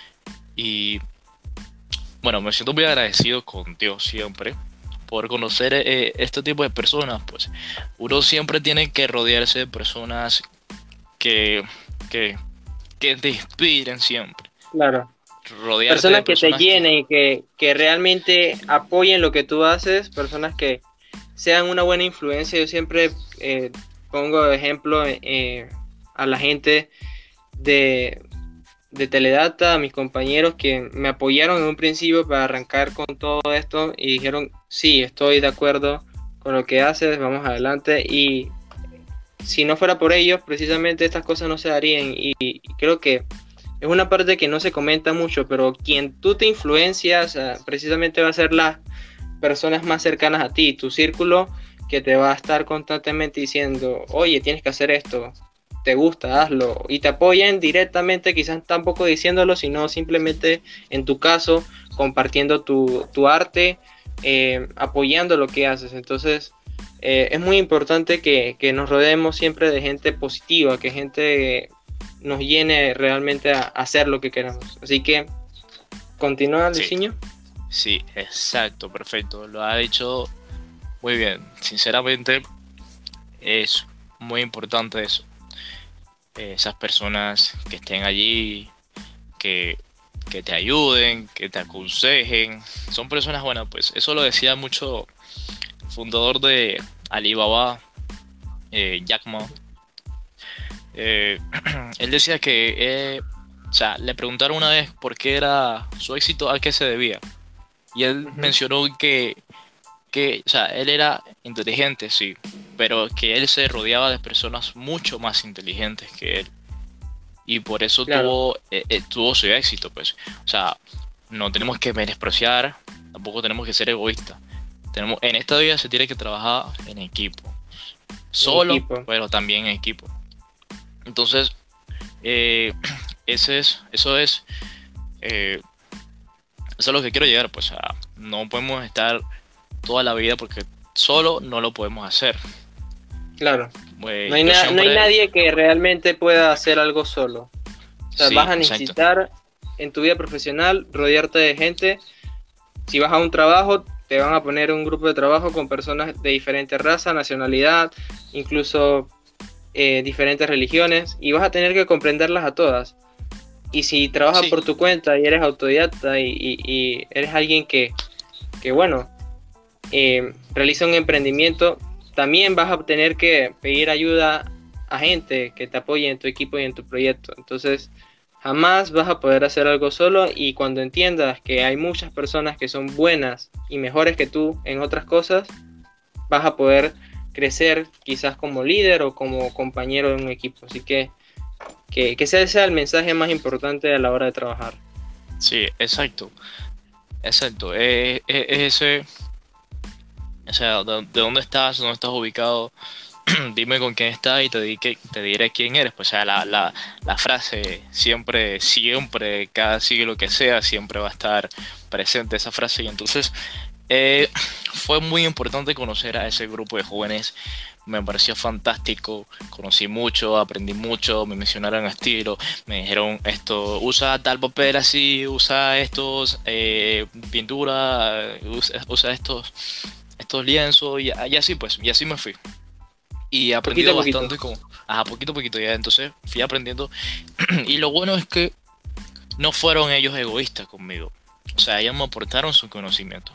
y bueno, me siento muy agradecido con Dios siempre por conocer eh, este tipo de personas. Pues uno siempre tiene que rodearse de personas que, que, que te inspiren siempre. Claro. Rodearte de Personas que te personas que... llenen, que, que realmente apoyen lo que tú haces, personas que sean una buena influencia. Yo siempre eh, pongo de ejemplo eh, a la gente de, de Teledata, a mis compañeros que me apoyaron en un principio para arrancar con todo esto y dijeron, sí, estoy de acuerdo con lo que haces, vamos adelante. Y si no fuera por ellos, precisamente estas cosas no se darían. Y, y creo que es una parte que no se comenta mucho, pero quien tú te influencias, o sea, precisamente va a ser las personas más cercanas a ti, tu círculo que te va a estar constantemente diciendo, oye, tienes que hacer esto, te gusta, hazlo, y te apoyan directamente, quizás tampoco diciéndolo, sino simplemente en tu caso, compartiendo tu, tu arte, eh, apoyando lo que haces. Entonces, eh, es muy importante que, que nos rodeemos siempre de gente positiva, que gente nos llene realmente a, a hacer lo que queramos. Así que, continúa, Sí, Luisinho. sí, exacto, perfecto. Lo ha dicho muy bien. Sinceramente, es muy importante eso. Eh, esas personas que estén allí, que, que te ayuden, que te aconsejen. Son personas buenas, pues. Eso lo decía mucho el fundador de Alibaba, eh, Jack Ma. Eh, él decía que, eh, o sea, le preguntaron una vez por qué era su éxito, a qué se debía. Y él Uh -huh. mencionó que, que, o sea, él era inteligente, sí, pero que él se rodeaba de personas mucho más inteligentes que él. Y por eso Claro. tuvo, eh, eh, tuvo su éxito, pues. O sea, no tenemos que menospreciar, tampoco tenemos que ser egoístas. Tenemos, en esta vida se tiene que trabajar en equipo. Solo, equipo. pero también en equipo. Entonces, eh, ese es, eso es, eh, eso es lo que quiero llegar, pues. O sea, no podemos estar toda la vida porque solo no lo podemos hacer. Claro. Pues, No hay, yo na- no siempre- hay nadie que realmente pueda hacer algo solo. O sea, Sí, vas a exacto. necesitar en tu vida profesional rodearte de gente. Si vas a un trabajo, te van a poner un grupo de trabajo con personas de diferentes razas, nacionalidad, incluso eh, diferentes religiones, y vas a tener que comprenderlas a todas. Y si trabajas Sí. por tu cuenta y eres autodidacta y, y- y eres alguien que, que bueno, eh, realiza un emprendimiento, también vas a tener que pedir ayuda a gente que te apoye en tu equipo y en tu proyecto. Entonces, jamás vas a poder hacer algo solo, y cuando entiendas que hay muchas personas que son buenas y mejores que tú en otras cosas, vas a poder crecer quizás como líder o como compañero de un equipo. Así que que, que ese sea el mensaje más importante a la hora de trabajar. Sí, exacto. Exacto. Es, es- es ese. O sea, de, de dónde estás, dónde estás ubicado. Dime con quién estás y te, di que- te diré quién eres. Pues, o sea, la, la, la frase siempre, siempre, cada siglo que sea, siempre va a estar presente esa frase. Y entonces, eh, fue muy importante conocer a ese grupo de jóvenes. Me pareció fantástico, conocí mucho, aprendí mucho, me mencionaron estilo, me dijeron esto, usa tal papel así, usa estos, eh, pintura, usa, usa estos, estos lienzos, y, y así pues, y así me fui. Y he aprendido Poquito a bastante como, ajá, poquito a poquito ya, entonces fui aprendiendo. Y lo bueno es que no fueron ellos egoístas conmigo, o sea, ellos me aportaron su conocimiento.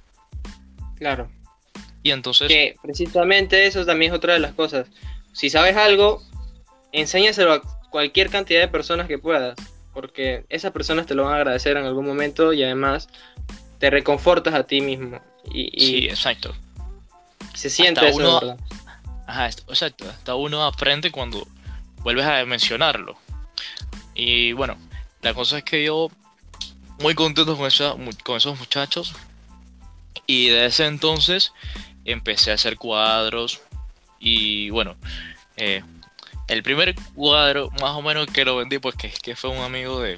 Claro. Y entonces, Que precisamente eso también es otra de las cosas. Si sabes algo, enséñaselo a cualquier cantidad de personas que puedas, porque esas personas te lo van a agradecer en algún momento, y además te reconfortas a ti mismo. Y, y sí, exacto. se siente hasta eso, uno- de verdad. Ajá, esto- exacto. Hasta uno aprende cuando vuelves a mencionarlo. Y bueno, la cosa es que yo muy contento con, esa, mu- con esos muchachos. Y de ese entonces empecé a hacer cuadros. Y bueno, eh, el primer cuadro más o menos que lo vendí, pues que, que fue un amigo de,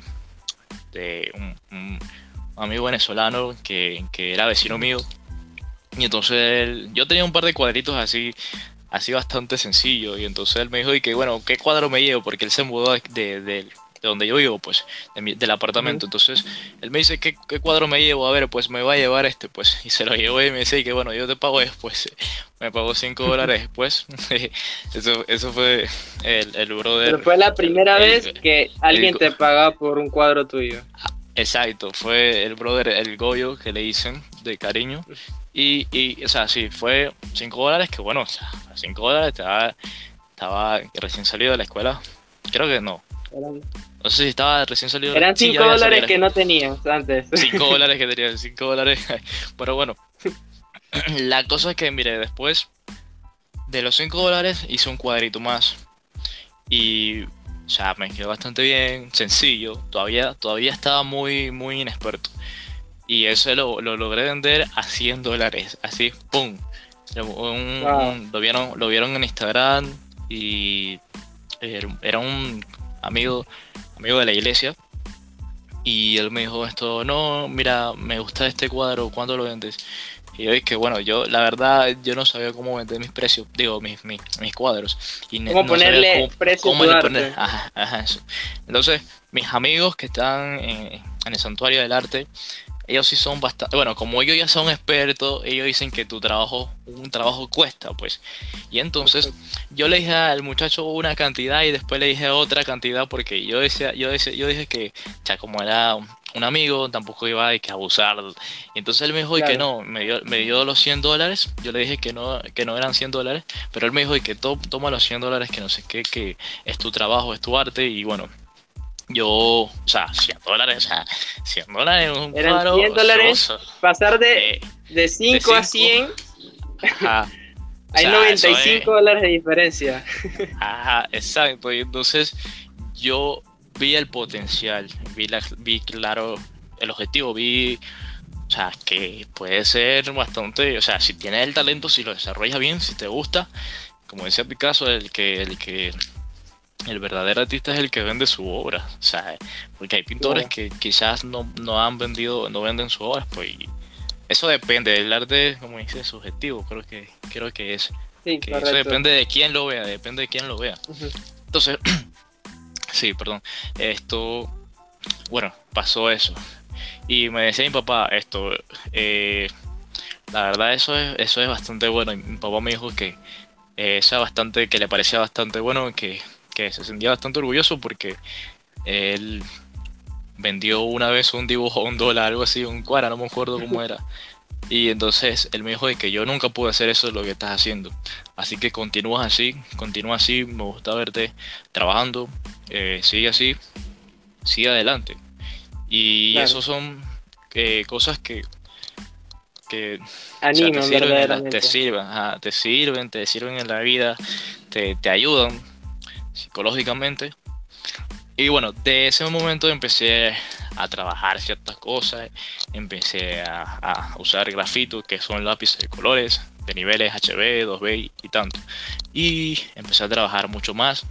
de un, un amigo venezolano que, que era vecino mío. Y entonces él- yo tenía un par de cuadritos así, así bastante sencillos. Y entonces él me dijo, y que bueno, ¿qué cuadro me llevo? Porque él se mudó de, de, de- de donde yo vivo, pues, de mi- del apartamento. Ujú. Entonces él me dice, ¿qué, qué cuadro me llevo? A ver, pues me va a llevar este, pues. Y se lo llevo y me dice, y que bueno, yo te pago después. Me pagó cinco dólares después. Eso, eso fue el, el brother. Pero fue la primera el- vez que alguien el- te paga por un cuadro tuyo. Exacto, fue el brother, el Goyo que le dicen de cariño. Y, y o sea, sí, fue cinco dólares, que bueno, o sea, cinco dólares estaba, estaba recién salido de la escuela. Creo que no. Eran, No sé si estaba recién salido de la eran sí, ya cinco había salido dólares de que la no tenías antes. cinco dólares que tenía, cinco dólares. Pero bueno, la cosa es que, mire, después de los cinco dólares hice un cuadrito más. Y, o sea, me quedó bastante bien, sencillo. Todavía, todavía estaba muy, muy inexperto. Y eso lo, lo logré vender a cien dólares. Así, ¡pum! Un- Wow. un- lo, vieron, lo vieron en Instagram y era, era un amigo, amigo de la iglesia. Y él me dijo esto, no, mira, me gusta este cuadro, ¿cuándo lo vendes? Y yo dije, bueno, yo la verdad yo no sabía cómo vender mis precios, digo, mis, mis, mis cuadros. Y ne- ¿Cómo no sabía ponerle cómo, precio a cómo tu le arte? poner, ajá, ajá, eso. Entonces, mis amigos que están en, en el Santuario del Arte, ellos sí son bastante, bueno, como ellos ya son expertos, ellos dicen que tu trabajo, un trabajo cuesta, pues. Y entonces yo le dije al muchacho una cantidad y después le dije otra cantidad porque yo decía, yo decía, yo dije que, ya como era un un amigo, tampoco iba a que abusar. Y entonces él me dijo y que Claro. no, me dio, me dio los cien dólares. Yo le dije que no, que no eran cien dólares, pero él me dijo y que to- toma los cien dólares, que no sé qué, que es tu trabajo, es tu arte. Y bueno, yo, o sea, cien dólares, o sea, cien dólares en un Eran cuadro, cien dólares. so- so- Pasar de, eh, de cinco a cinco. cien ajá, O Hay sea, noventa eso y es. cinco dólares de diferencia. Ajá, exacto. Y entonces yo vi el potencial, vi, la, vi claro el objetivo, vi, o sea, que puede ser bastante, o sea, si tienes el talento, si lo desarrollas bien, si te gusta, como decía Picasso, el que, el que, el verdadero artista es el que vende su obra, o sea, porque hay pintores Claro. que quizás no, no han vendido, no venden su obra, pues y eso depende, el arte, como dice, es subjetivo, creo que, creo que es, Sí, que eso correcto. depende de quién lo vea, depende de quién lo vea. Ujú. Entonces, sí, perdón, esto, bueno, pasó eso. Y me decía mi papá esto, eh, la verdad eso es, eso es bastante bueno. Y mi papá me dijo que eh, eso era bastante, que le parecía bastante bueno, que, que se sentía bastante orgulloso porque él vendió una vez un dibujo a un dólar, algo así, un cuara, no me acuerdo cómo era. Y entonces él me dijo de que yo nunca pude hacer eso lo que estás haciendo. Así que continúas así, continúa así, me gusta verte trabajando, eh, sigue así, sigue adelante. Y Claro. esos son eh, cosas que, que, o sea, te Animan sirven en la, te verdaderamente. sirven, ajá, te sirven, te sirven en la vida, te, te ayudan psicológicamente. Y bueno, de ese momento empecé a trabajar ciertas cosas, empecé a, a usar grafitos, que son lápices de colores, de niveles H B, dos B y tanto. Y empecé a trabajar mucho más.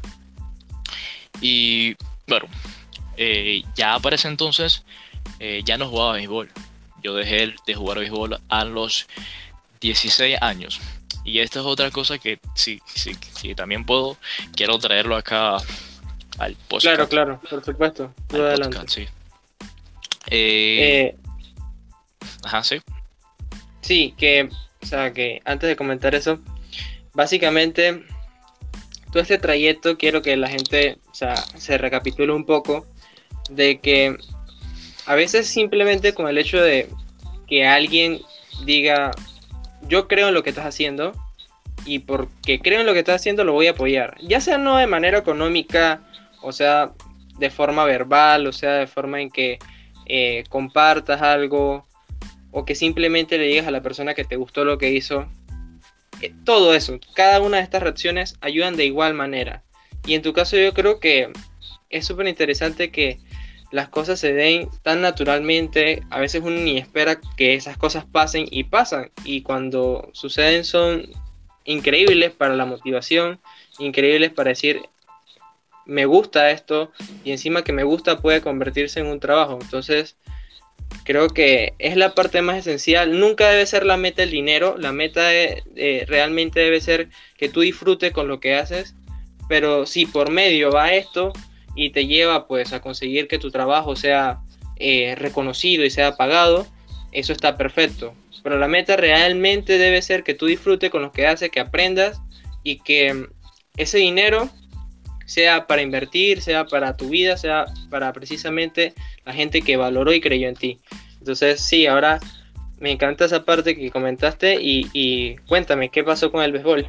Y bueno, eh, ya para ese entonces eh, ya no jugaba béisbol. Yo dejé de jugar béisbol a los dieciséis años. Y esta es otra cosa que sí, sí, sí, también puedo, quiero traerlo acá al Claro, podcast, claro, por supuesto. Tú al adelante. podcast, sí. Eh, Eh, ajá, sí. sí, que, o sea, que antes de comentar eso, básicamente, todo este trayecto quiero que la gente, o sea, se recapitule un poco de que a veces simplemente con el hecho de que alguien diga, yo creo en lo que estás haciendo y porque creo en lo que estás haciendo lo voy a apoyar, ya sea no de manera económica, o sea, de forma verbal, o sea, de forma en que eh, compartas algo o que simplemente le digas a la persona que te gustó lo que hizo. Eh, todo eso, cada una de estas reacciones ayudan de igual manera. Y en tu caso yo creo que es súper interesante que las cosas se den tan naturalmente, a veces uno ni espera que esas cosas pasen y pasan. Y cuando suceden son increíbles para la motivación, increíbles para decir, me gusta esto y encima que me gusta puede convertirse en un trabajo. Entonces, creo que es la parte más esencial. Nunca debe ser la meta el dinero. La meta eh, eh, realmente debe ser que tú disfrutes con lo que haces. Pero si por medio va esto y te lleva pues a conseguir que tu trabajo sea eh, reconocido y sea pagado, eso está perfecto. Pero la meta realmente debe ser que tú disfrutes con lo que haces, que aprendas y que ese dinero sea para invertir, sea para tu vida, sea para precisamente la gente que valoró y creyó en ti. Entonces, sí, ahora me encanta esa parte que comentaste y, y cuéntame, ¿qué pasó con el béisbol?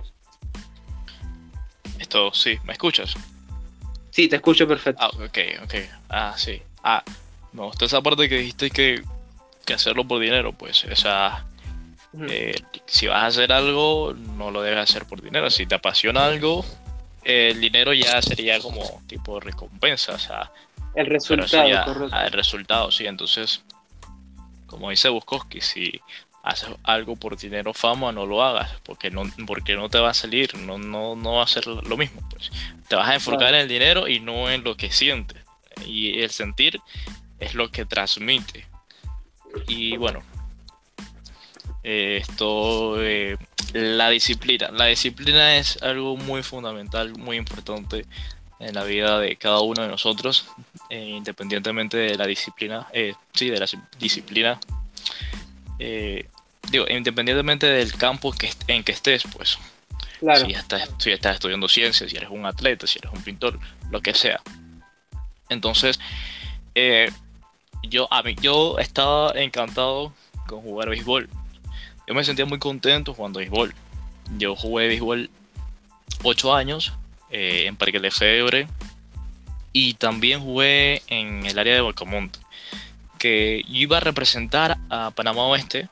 Esto, sí, ¿me escuchas? Sí, te escucho perfecto. Ah, ok, ok. Ah, sí. Ah, me gustó esa parte que dijiste que, que hacerlo por dinero, pues. O sea, Ujú. eh, si vas a hacer algo, no lo debes hacer por dinero. Si te apasiona algo, eh, el dinero ya sería como tipo recompensa, o sea, El pero eso resultado, ya, correcto. ah, el resultado, sí. Entonces, como dice Bukowski, si haces algo por dinero o fama, no lo hagas, porque no, porque no te va a salir, no, no, no va a ser lo mismo, pues. Te vas a enfocar Claro. en el dinero y no en lo que sientes. Y el sentir es lo que transmite. Y bueno, eh, esto, eh, la disciplina. La disciplina es algo muy fundamental, muy importante en la vida de cada uno de nosotros, eh, independientemente de la disciplina, eh, sí, de la disciplina, eh, digo, independientemente del campo que est- en que estés, pues, Claro. si estás, si estás estudiando ciencias, si eres un atleta, si eres un pintor, lo que sea. Entonces, eh, yo, a mí, yo estaba encantado con jugar béisbol. Yo me sentía muy contento jugando béisbol. Yo jugué béisbol ocho años eh, en Parque Lefebvre y también jugué en el área de Balcomonte, que yo iba a representar a Panamá Oeste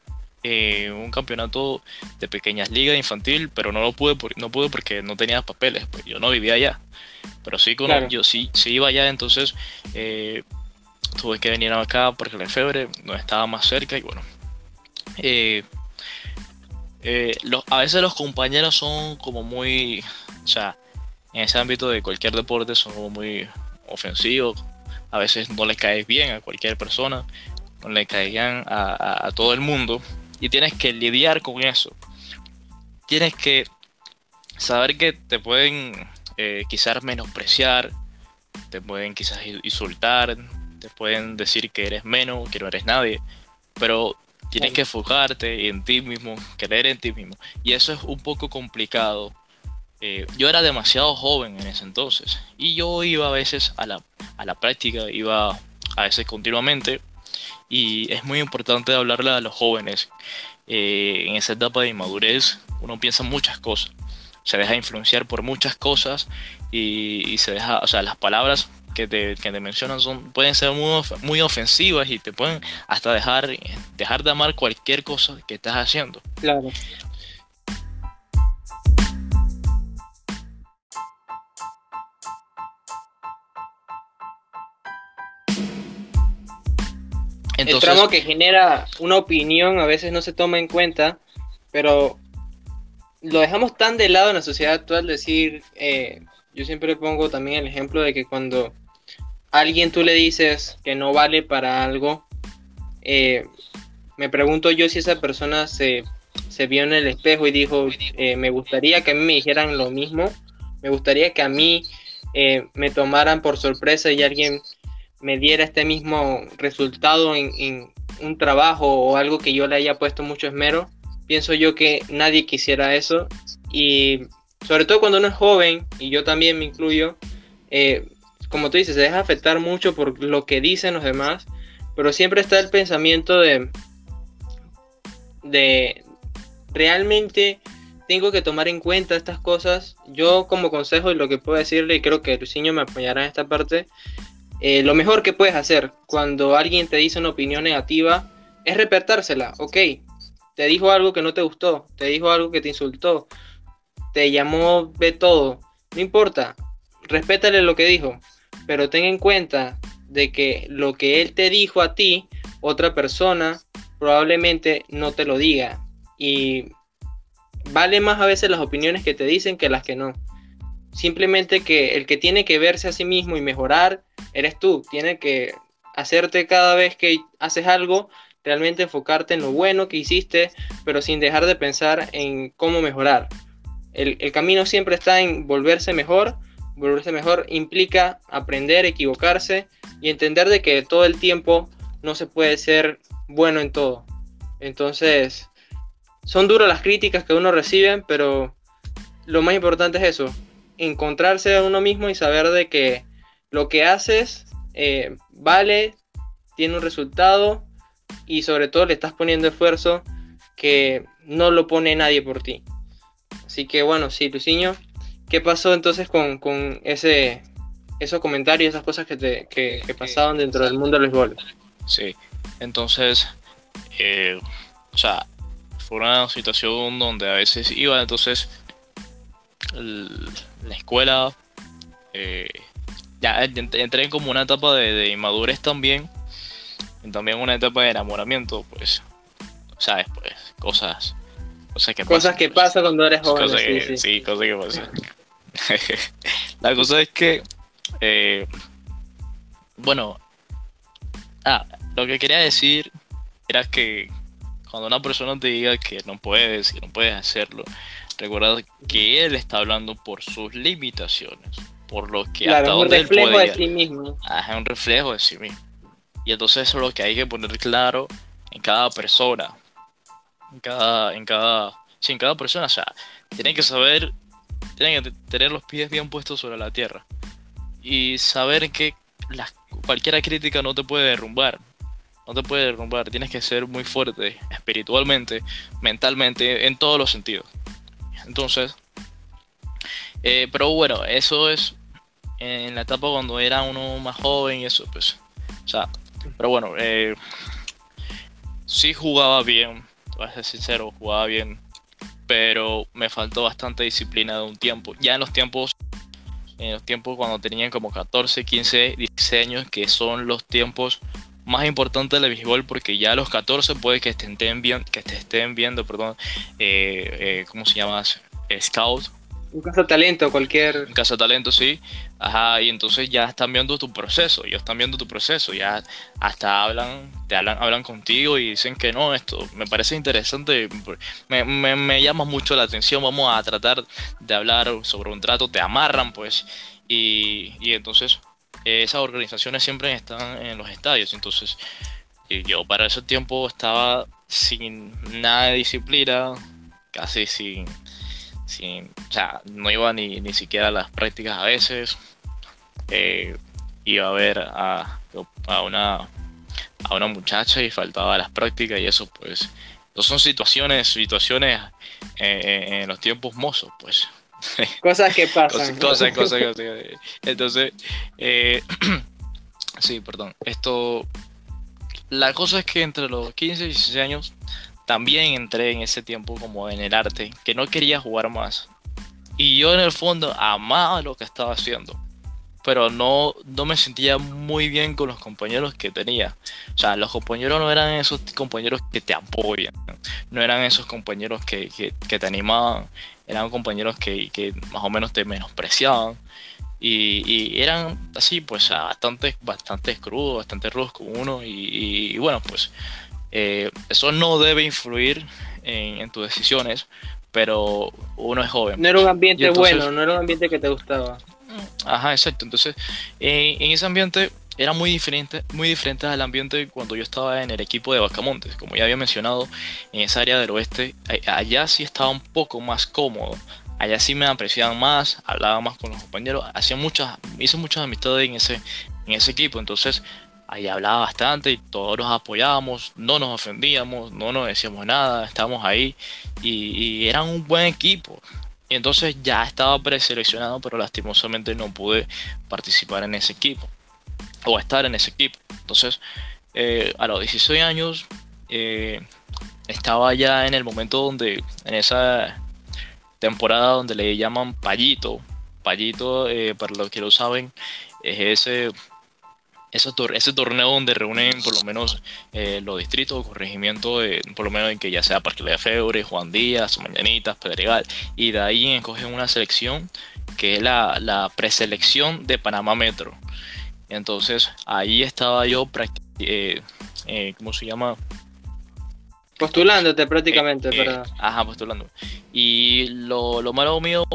eh, un campeonato de pequeñas ligas infantil, pero no lo pude, por, no pude porque no tenía papeles, pues yo no vivía allá. Pero sí, con, Claro. yo sí, sí iba allá, entonces eh, tuve que venir acá porque la febre no estaba más cerca y bueno. Eh, eh, los, a veces los compañeros son como muy, o sea, en ese ámbito de cualquier deporte son como muy ofensivos. A veces no le caes bien a cualquier persona, no le caían a, a, a todo el mundo y tienes que lidiar con eso. Tienes que saber que te pueden eh, quizás menospreciar, te pueden quizás insultar, te pueden decir que eres menos, que no eres nadie, pero tienes que enfocarte en ti mismo, creer en ti mismo. Y eso es un poco complicado. Eh, yo era demasiado joven en ese entonces y yo iba a veces a la, a la práctica, iba a veces continuamente y es muy importante hablarle a los jóvenes. Eh, en esa etapa de inmadurez uno piensa muchas cosas, se deja influenciar por muchas cosas y, y se deja, o sea, las palabras que te, que te mencionan son, pueden ser muy, of- muy ofensivas y te pueden hasta dejar, dejar de amar cualquier cosa que estás haciendo. Claro. El Entonces, tramo que genera una opinión a veces no se toma en cuenta, pero lo dejamos tan de lado en la sociedad actual, decir, eh, yo siempre pongo también el ejemplo de que cuando a alguien tú le dices que no vale para algo, eh, me pregunto yo si esa persona se, se vio en el espejo y dijo, eh, me gustaría que a mí me dijeran lo mismo, me gustaría que a mí eh, me tomaran por sorpresa y alguien me diera este mismo resultado en, en un trabajo o algo que yo le haya puesto mucho esmero. Pienso yo que nadie quisiera eso y sobre todo cuando uno es joven, y yo también me incluyo, eh, como tú dices, se deja afectar mucho por lo que dicen los demás, pero siempre está el pensamiento de, de realmente tengo que tomar en cuenta estas cosas. Yo como consejo y lo que puedo decirle, y creo que Luciño me apoyará en esta parte, eh, lo mejor que puedes hacer cuando alguien te dice una opinión negativa es repertársela. Ok, te dijo algo que no te gustó, te dijo algo que te insultó, te llamó de todo, no importa, respétale lo que dijo, pero ten en cuenta de que lo que él te dijo a ti, otra persona probablemente no te lo diga, y vale más a veces las opiniones que te dicen que las que no. Simplemente que el que tiene que verse a sí mismo y mejorar eres tú. Tiene que hacerte cada vez que haces algo, realmente enfocarte en lo bueno que hiciste, pero sin dejar de pensar en cómo mejorar. El, el camino siempre está en volverse mejor. Volverse mejor implica aprender, equivocarse y entender de que todo el tiempo no se puede ser bueno en todo. Entonces, son duras las críticas que uno recibe, pero lo más importante es eso, encontrarse a uno mismo y saber de que lo que haces eh, vale, tiene un resultado y sobre todo le estás poniendo esfuerzo que no lo pone nadie por ti. Así que bueno, sí, Luciño, ¿qué pasó entonces con, con ese, esos comentarios, esas cosas que, te, que, que pasaban dentro del mundo del béisbol? sí, entonces, eh, o sea, fue una situación donde a veces iba, entonces el- la escuela, eh, ya ent- entré en como una etapa de, de inmadurez también, y también una etapa de enamoramiento, pues, sabes, pues, cosas, cosas que Cosas pasan, que pues, pasan cuando eres joven, cosas sí, que, sí. sí, cosas que pasan. La cosa es que, eh, bueno, ah, lo que quería decir era que cuando una persona te diga que no puedes, que no puedes hacerlo, recuerda que él está hablando por sus limitaciones, por lo que Claro, hasta es un dónde él reflejo puede de llegar. sí mismo. Ah, es un reflejo de sí mismo. Y entonces eso es lo que hay que poner claro en cada persona, en cada, en cada, sí, en cada persona. O sea, tienen que saber, tienen que tener los pies bien puestos sobre la tierra y saber que la, cualquier crítica no te puede derrumbar. No te puede derrumbar, tienes que ser muy fuerte espiritualmente, mentalmente, en todos los sentidos. Entonces, eh, pero bueno, eso es en la etapa cuando era uno más joven y eso, pues. O sea, pero bueno, eh, sí jugaba bien, voy a ser sincero, jugaba bien, pero me faltó bastante disciplina de un tiempo. Ya en los tiempos, en los tiempos cuando tenían como catorce, quince, dieciséis años, que son los tiempos más importantes del béisbol, porque ya a los catorce puede que te estén, bien, que te estén viendo, perdón, eh, eh, ¿cómo se llama? Scout. Un cazatalento, cualquier... Un cazatalento, sí. Ajá, y entonces ya están viendo tu proceso, ya están viendo tu proceso, ya hasta hablan, te hablan, hablan contigo y dicen que no, esto me parece interesante, me, me, me llama mucho la atención, vamos a tratar de hablar sobre un trato, te amarran pues, y, y entonces eh, esas organizaciones siempre están en los estadios, entonces y yo para ese tiempo estaba sin nada de disciplina, casi sin... Sin, o sea, no iba ni, ni siquiera a las prácticas a veces. Eh, iba a ver a, a, una, a una muchacha y faltaba a las prácticas y eso pues. No son situaciones, situaciones eh, en los tiempos mozos, pues. Cosas que pasan. Cosas, cosas, cosas, cosas. Entonces, eh, sí, perdón. Esto, la cosa es que entre los quince y dieciséis años también entré en ese tiempo como en el arte, que no quería jugar más. Y yo en el fondo amaba lo que estaba haciendo, pero no, no me sentía muy bien con los compañeros que tenía. O sea, los compañeros no eran esos compañeros que te apoyan, no eran esos compañeros que, que, que te animaban, eran compañeros que, que más o menos te menospreciaban. Y, y eran así, pues, bastante, bastante crudos, bastante rudos con uno. Y, y, y bueno, pues... Eh, eso no debe influir en, en tus decisiones, pero uno es joven. No era un ambiente entonces, bueno, no era un ambiente que te gustaba. Ajá, exacto. Entonces, eh, en ese ambiente era muy diferente, muy diferente al ambiente cuando yo estaba en el equipo de Bacamontes. Como ya había mencionado, en esa área del oeste, allá sí estaba un poco más cómodo. Allá sí me apreciaban más, hablaba más con los compañeros, hacía muchas, hice muchas amistades en ese, en ese equipo. Entonces, ahí hablaba bastante y todos nos apoyábamos, no nos ofendíamos, no nos decíamos nada, estábamos ahí y, y eran un buen equipo. Y entonces ya estaba preseleccionado, pero lastimosamente no pude participar en ese equipo o estar en ese equipo. Entonces, eh, a los dieciséis años eh, estaba ya en el momento donde, en esa temporada donde le llaman Payito. Payito, eh, para los que lo saben, es ese... Ese, tor ese torneo donde reúnen por lo menos eh, los distritos, corregimientos, de, por lo menos en que ya sea Parque Lefebvre, Juan Díaz, Mañanitas, Pedregal, y de ahí escogen una selección que es la, la preselección de Panamá Metro. Entonces ahí estaba yo, eh, eh, ¿cómo se llama? Postulándote prácticamente. Eh, eh, para... Ajá, postulando. Y lo, lo malo mío...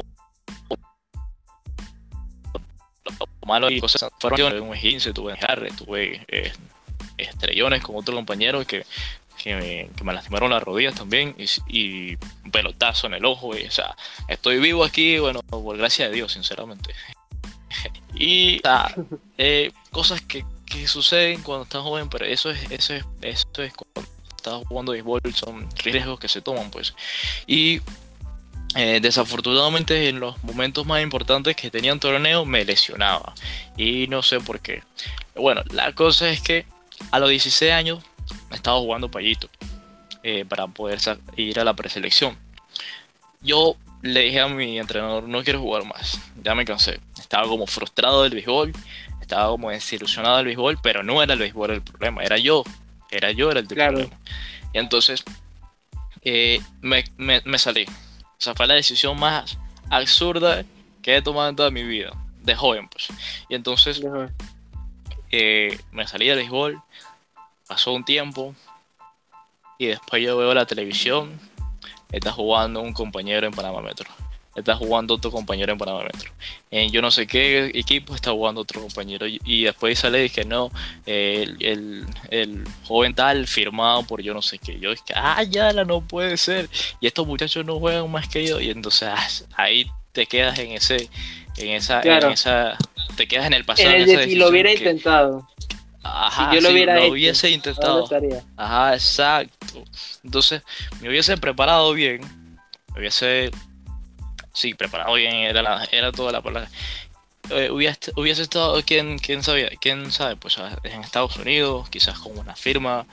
malo y cosas fueron tuve un quince, tuve jarre, tuve eh, estrellones con otros compañeros que, que, me, que me lastimaron las rodillas también y, y un pelotazo en el ojo y, o sea, estoy vivo aquí, bueno, por gracia de Dios, sinceramente. Y o sea, eh, cosas que, que suceden cuando estás joven, pero eso es, eso es, eso es cuando estás jugando béisbol, son riesgos que se toman, pues. Y Eh, desafortunadamente en los momentos más importantes que tenía un torneo me lesionaba y no sé por qué. Bueno, la cosa es que a los dieciséis años estaba jugando Payito eh, para poder ir a la preselección. Yo le dije a mi entrenador, no quiero jugar más, ya me cansé. Estaba como frustrado del béisbol, estaba como desilusionado del béisbol, pero no era el béisbol el problema, era yo, era yo era el claro. problema. Y entonces eh, me, me, me salí. O sea, fue la decisión más absurda que he tomado en toda mi vida, de joven, pues. Y entonces eh, me salí del béisbol, pasó un tiempo, y después yo veo la televisión, está jugando un compañero en Panamá Metro, está jugando otro compañero en Panamá Metro. En yo no sé qué equipo está jugando otro compañero, y, y después sale y dije, no, eh, el, el, el joven tal firmado por yo no sé qué. Yo dije, ah, ya, no puede ser. Y estos muchachos no juegan más que yo. Y entonces ahí te quedas en ese, en esa, claro. en esa, te quedas en el pasado. En el de si lo hubiera que, intentado. Ajá, si yo lo, si hubiera lo hecho, hubiese intentado. Ajá, exacto. Entonces, me hubiese preparado bien, me hubiese, sí, preparado bien, era, la, era toda la palabra. Eh, hubiese, hubiese estado, ¿quién, quién sabía? ¿Quién sabe? Pues en Estados Unidos, quizás con una firma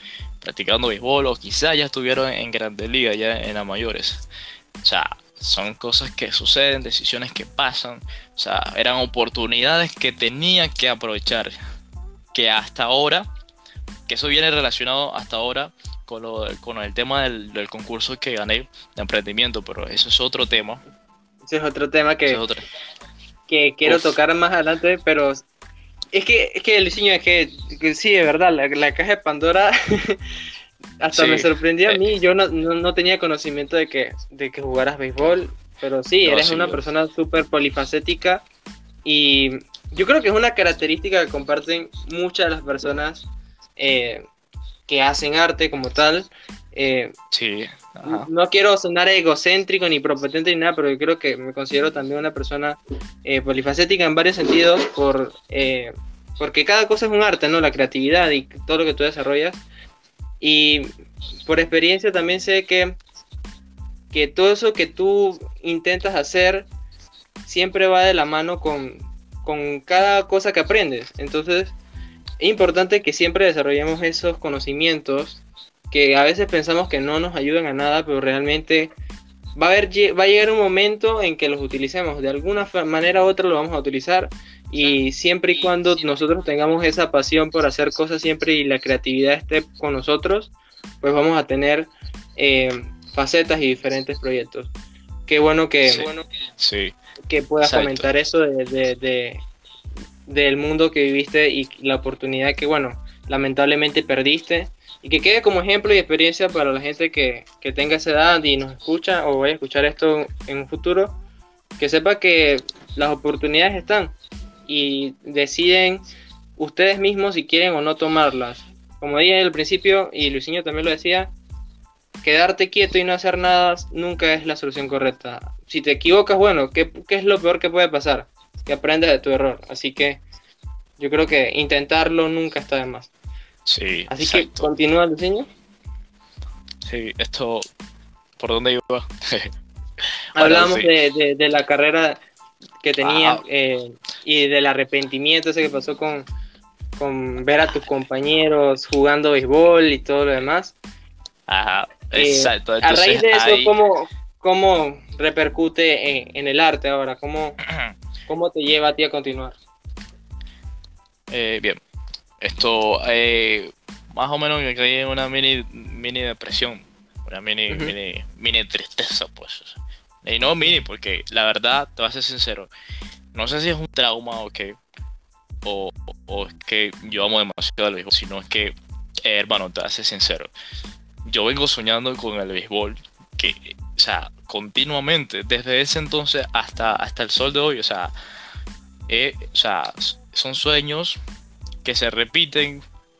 practicando béisbol o quizá ya estuvieron en Grandes Ligas, ya en las mayores. O sea, son cosas que suceden, decisiones que pasan. O sea, eran oportunidades que tenía que aprovechar. Que hasta ahora, que eso viene relacionado hasta ahora con, lo, con el tema del, del concurso que gané de emprendimiento, pero eso es otro tema. Ese es otro tema que, Eso es otro. que quiero Uf. tocar más adelante, pero es que, es que el diseño es que, que sí, de verdad, la, la caja de Pandora hasta Sí. me sorprendió a Eh, mí. Yo no, no, no tenía conocimiento de que, de que jugaras béisbol, pero sí, No, eres sí, una yo- persona súper polifacética y yo creo que es una característica que comparten muchas de las personas eh, que hacen arte como tal. Eh, Sí, ajá. no quiero sonar egocéntrico ni propotente ni nada, pero yo creo que me considero también una persona eh, polifacética en varios sentidos, por, eh, porque cada cosa es un arte, ¿no? La creatividad y todo lo que tú desarrollas. Y por experiencia también sé que, que todo eso que tú intentas hacer siempre va de la mano con, con cada cosa que aprendes. Entonces, es importante que siempre desarrollemos esos conocimientos que a veces pensamos que no nos ayudan a nada, pero realmente va a, haber, va a llegar un momento en que los utilicemos. De alguna manera u otra lo vamos a utilizar, y siempre y cuando nosotros tengamos esa pasión por hacer cosas siempre y la creatividad esté con nosotros, pues vamos a tener eh, facetas y diferentes proyectos. Qué bueno que, Sí. Sí, que puedas exacto. comentar eso de, de, de, del mundo que viviste y la oportunidad que, bueno, lamentablemente perdiste, y que quede como ejemplo y experiencia para la gente que, que tenga esa edad y nos escucha o vaya a escuchar esto en un futuro, que sepa que las oportunidades están y deciden ustedes mismos si quieren o no tomarlas. Como dije al principio, y Luisinho también lo decía, quedarte quieto y no hacer nada nunca es la solución correcta. Si te equivocas, bueno, ¿qué, qué es lo peor que puede pasar? Que aprendas de tu error. Así que yo creo que intentarlo nunca está de más. Sí, Así que exacto. continúa, Luisinho. Sí, esto, ¿por dónde iba? Bueno, Hablamos sí. de, de, de la carrera que tenías Ah, eh, y del arrepentimiento ese que pasó con, con ver a tus compañeros jugando béisbol y todo lo demás. ajá, Eh, exacto. a raíz Entonces de eso, ahí, ¿cómo, cómo repercute en, en el arte ahora? ¿Cómo, ¿Cómo te lleva a ti a continuar? eh, bien, esto eh, más o menos me caí en una mini, mini depresión, una mini, Ujú. mini, mini tristeza, pues. O sea, y no mini, porque la verdad, te voy a ser sincero, no sé si es un trauma o qué, o, o es que yo amo demasiado el béisbol, sino es que, eh, hermano, te voy a ser sincero, yo vengo soñando con el béisbol, que, o sea, continuamente, desde ese entonces hasta, hasta el sol de hoy, o sea, eh, o sea, son sueños que se repiten,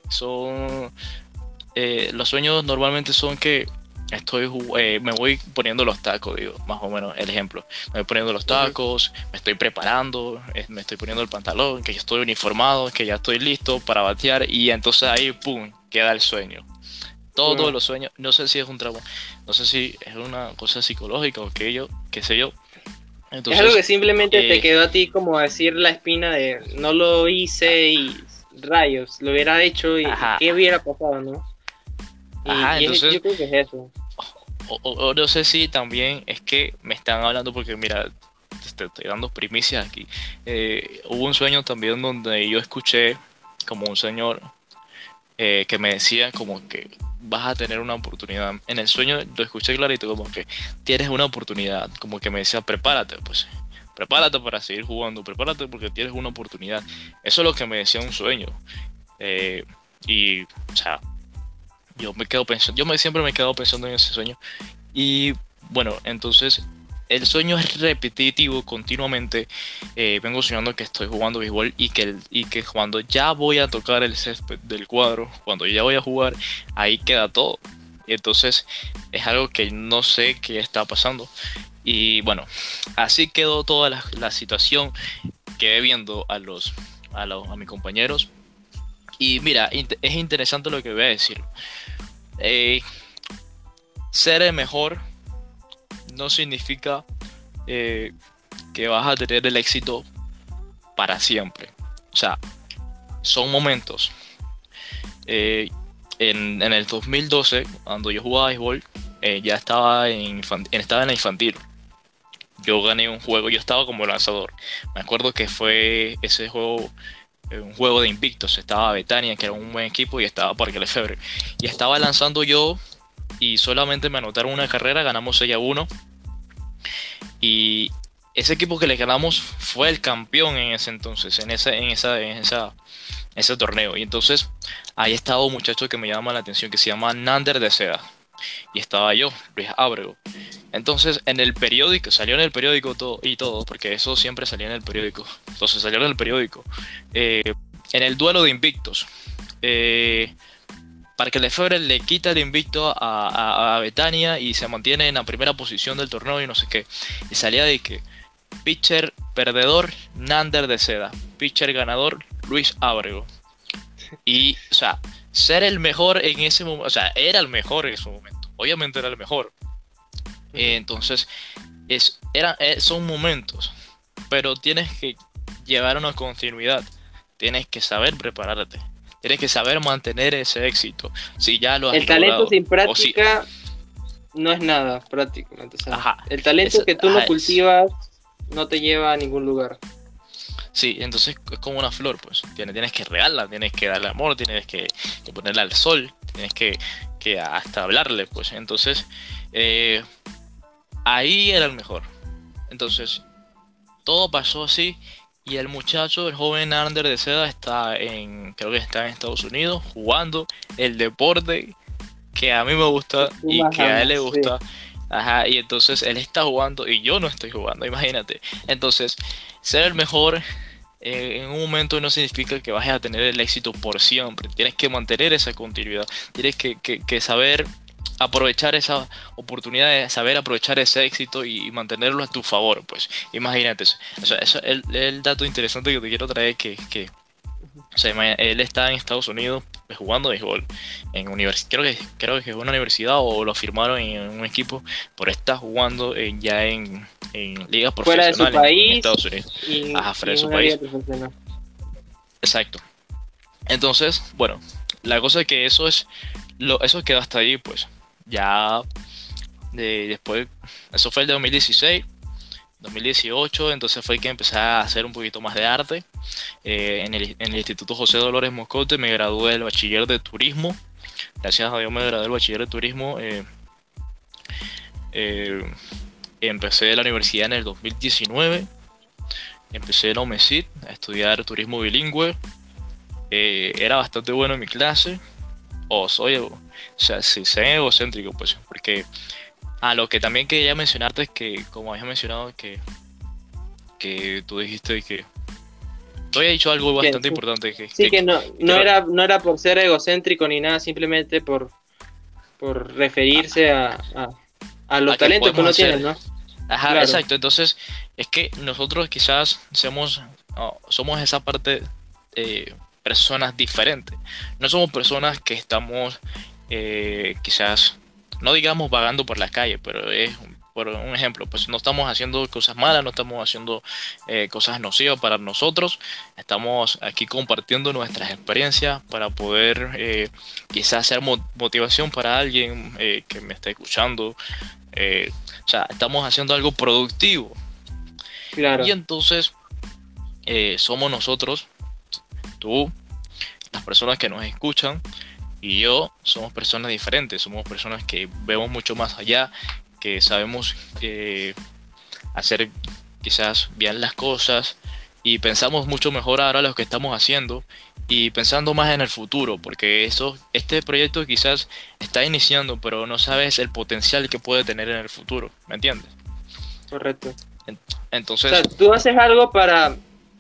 son eh, los sueños normalmente son que estoy eh, me voy poniendo los tacos, digo, más o menos el ejemplo, me voy poniendo los tacos, me estoy preparando, eh, me estoy poniendo el pantalón, que ya estoy uniformado, que ya estoy listo para batear, y entonces ahí pum, queda el sueño. Todos Bueno, los sueños, no sé si es un trauma, no sé si es una cosa psicológica o qué yo, qué sé yo. es algo que Entonces, simplemente te eh, quedó a ti como decir la espina de no lo hice y rayos, lo hubiera hecho y ajá, qué hubiera pasado, ¿no? Y, ajá, y es- entonces yo creo que es eso. O, o- o no sé si también es que me están hablando porque mira, te, te estoy dando primicias aquí. Eh, hubo un sueño también donde yo escuché como un señor eh, que me decía como que vas a tener una oportunidad. En el sueño lo escuché clarito como que tienes una oportunidad, como que me decía prepárate, pues prepárate para seguir jugando, prepárate porque tienes una oportunidad. Eso es lo que me decía un sueño. Eh, y, o sea, yo me quedo pensando, yo me, siempre me he quedado pensando en ese sueño. Y bueno, entonces el sueño es repetitivo continuamente. Eh, vengo soñando que estoy jugando béisbol y que, el- y que cuando ya voy a tocar el césped del cuadro, cuando ya voy a jugar, ahí queda todo. Y entonces es algo que no sé qué está pasando. Y bueno, así quedó toda la, la situación. Quedé viendo a los, a los a mis compañeros. Y mira, int- es interesante lo que voy a decir. Eh, ser el mejor no significa eh, que vas a tener el éxito para siempre. O sea, son momentos. Eh, en, en el dos mil doce, cuando yo jugaba béisbol, eh, ya estaba en, infan- estaba en la infantil. Yo gané un juego, yo estaba como lanzador. Me acuerdo que fue ese juego, eh, un juego de invictos. Estaba Betania, que era un buen equipo, y estaba Parque Lefebvre. Y estaba lanzando yo, y solamente me anotaron una carrera, ganamos seis a uno. Y ese equipo que le ganamos fue el campeón en ese entonces, en esa, en esa, en esa, ese torneo. Y entonces ahí estaba un muchacho que me llama la atención, que se llama Nander de Seda. Y estaba yo, Luis Ábrego. Entonces en el periódico, salió en el periódico todo y todo, porque eso siempre salía en el periódico. Entonces salió en el periódico. Eh, en el duelo de invictos. Eh, Parque Lefebvre le quita el invicto a, a, a Betania y se mantiene en la primera posición del torneo y no sé qué. Y salía de que pitcher perdedor, Nander de Seda. Pitcher ganador, Luis Ábrego. Y, o sea, ser el mejor en ese momento, o sea, era el mejor en ese momento. Obviamente era el mejor. Eh, entonces, es, era, eh, son momentos, pero tienes que llevar una continuidad. Tienes que saber prepararte. Tienes que saber mantener ese éxito. Si ya lo has El talento logrado, sin o si- práctica no es nada, prácticamente. O sea, Ajá. el talento Es- que tú no ajá, es- cultivas no te lleva a ningún lugar. Sí, entonces es como una flor, pues. Tienes, tienes que regarla, tienes que darle amor, tienes que, que ponerla al sol, tienes que, que hasta hablarle, pues. Entonces, eh, ahí era el mejor. Entonces, todo pasó así. Y el muchacho, el joven Ander de Seda, está en, creo que está en Estados Unidos, jugando el deporte que a mí me gusta Tú y más que a él le amas, sí. gusta. Ajá, y entonces él está jugando y yo no estoy jugando, imagínate. Entonces, ser el mejor eh, en un momento no significa que vayas a tener el éxito por siempre. Tienes que mantener esa continuidad. Tienes que, que- que saber aprovechar esa oportunidad, de saber aprovechar ese éxito y, mantenerlo a tu favor, pues. Imagínate eso. O sea, eso es el, el dato interesante que te quiero traer que, que o sea, ima- él está en Estados Unidos pues, jugando béisbol en universidad, creo que creo que es una universidad o lo firmaron en un equipo, pero está jugando en- ya en, en ligas Fuera de su profesionales en, en país Estados Unidos. y, Ajá, fuera y de en su una liga país. profesional. Exacto. Entonces, bueno, la cosa es que eso es lo, eso quedó hasta ahí, pues. Ya de, después, eso fue el de dos mil dieciséis, dos mil dieciocho, entonces fue que empecé a hacer un poquito más de arte. Eh, en el, en el Instituto José Dolores Moscote me gradué del bachiller de turismo. Gracias a Dios me gradué del bachiller de turismo. Eh, eh, empecé la universidad en el dos mil diecinueve. Empecé en OMESIT a estudiar turismo bilingüe. Eh, era bastante bueno en mi clase. O soy, o sea, si soy egocéntrico, pues, porque a lo que también quería mencionarte es que, como habías mencionado, que, que tú dijiste que tú habías dicho algo Que- bastante sí. importante. Que, Sí, que- que no, no creo- era, no era por ser egocéntrico ni nada, simplemente por, por referirse a, a, a los a que talentos que uno podemos tiene, hacer. ¿no? Ajá, Claro. exacto. Entonces, es que nosotros quizás somos, oh, somos esa parte eh, personas diferentes. No somos personas que estamos eh, quizás, no digamos vagando por la calle, pero es por un ejemplo, pues no estamos haciendo cosas malas, no estamos haciendo eh, cosas nocivas para nosotros. Estamos aquí compartiendo nuestras experiencias para poder eh, quizás ser mo- motivación para alguien eh, que me esté escuchando. Eh, o sea, estamos haciendo algo productivo. Claro. Y entonces eh, somos nosotros, tú, las personas que nos escuchan y yo, somos personas diferentes, somos personas que vemos mucho más allá, que sabemos eh, hacer quizás bien las cosas y pensamos mucho mejor ahora lo que estamos haciendo y pensando más en el futuro, porque eso, este proyecto quizás está iniciando, pero no sabes el potencial que puede tener en el futuro, ¿me entiendes? Correcto. Entonces, O sea, tú haces algo para,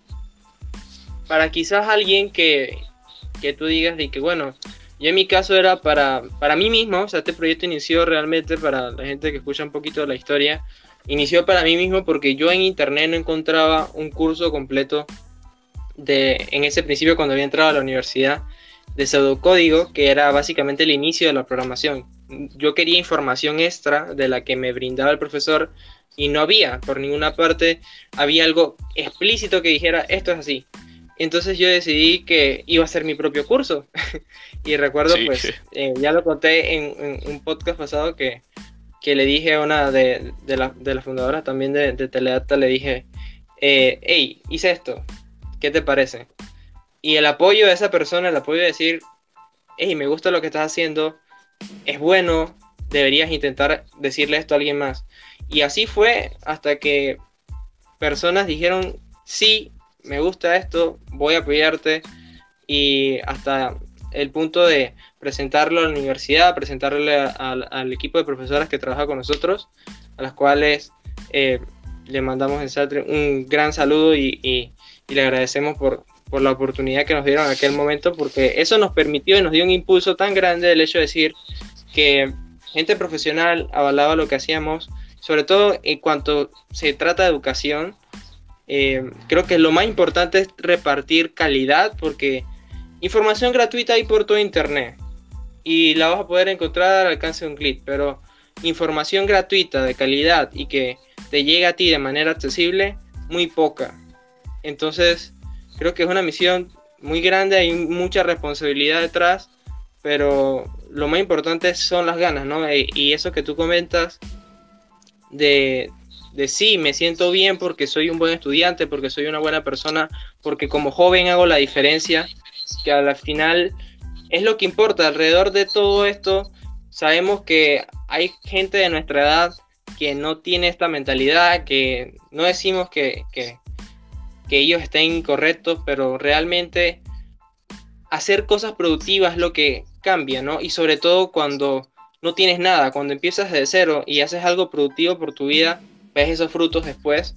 para quizás alguien que, que tú digas de que, bueno, yo en mi caso era para, para mí mismo, o sea, este proyecto inició realmente para la gente que escucha un poquito de la historia, inició para mí mismo porque yo en internet no encontraba un curso completo de, en ese principio cuando había entrado a la universidad, de pseudocódigo, que era básicamente el inicio de la programación. Yo quería información extra de la que me brindaba el profesor y no había, por ninguna parte había algo explícito que dijera esto es así. Entonces yo decidí que iba a hacer mi propio curso. Y recuerdo, Sí. pues, eh, ya lo conté en, en un podcast pasado que, que le dije a una de, de, la, de las fundadoras también de, de Teledata, le dije, eh, hey, hice esto, ¿qué te parece? Y el apoyo de esa persona, el apoyo de decir, hey, me gusta lo que estás haciendo, es bueno, deberías intentar decirle esto a alguien más. Y así fue hasta que personas dijeron, sí, me gusta esto, voy a apoyarte, y hasta el punto de presentarlo a la universidad, presentarle a, a, al equipo de profesoras que trabaja con nosotros, a las cuales eh, le mandamos un gran saludo y, y, y le agradecemos por, por la oportunidad que nos dieron en aquel momento, porque eso nos permitió y nos dio un impulso tan grande el hecho de decir que gente profesional avalaba lo que hacíamos, sobre todo en cuanto se trata de educación. Eh, creo que lo más importante es repartir calidad, porque información gratuita hay por todo internet y la vas a poder encontrar al alcance de un clic, pero información gratuita de calidad y que te llegue a ti de manera accesible, muy poca. Entonces creo que es una misión muy grande, hay mucha responsabilidad detrás, pero lo más importante son las ganas, ¿no? Y eso que tú comentas de, de sí, me siento bien porque soy un buen estudiante, porque soy una buena persona, porque como joven hago la diferencia, que al final es lo que importa. Alrededor de todo esto sabemos que hay gente de nuestra edad que no tiene esta mentalidad, que no decimos que, que, que ellos estén incorrectos, pero realmente hacer cosas productivas es lo que cambia, ¿no? Y sobre todo cuando no tienes nada, cuando empiezas de cero y haces algo productivo por tu vida, ves esos frutos después.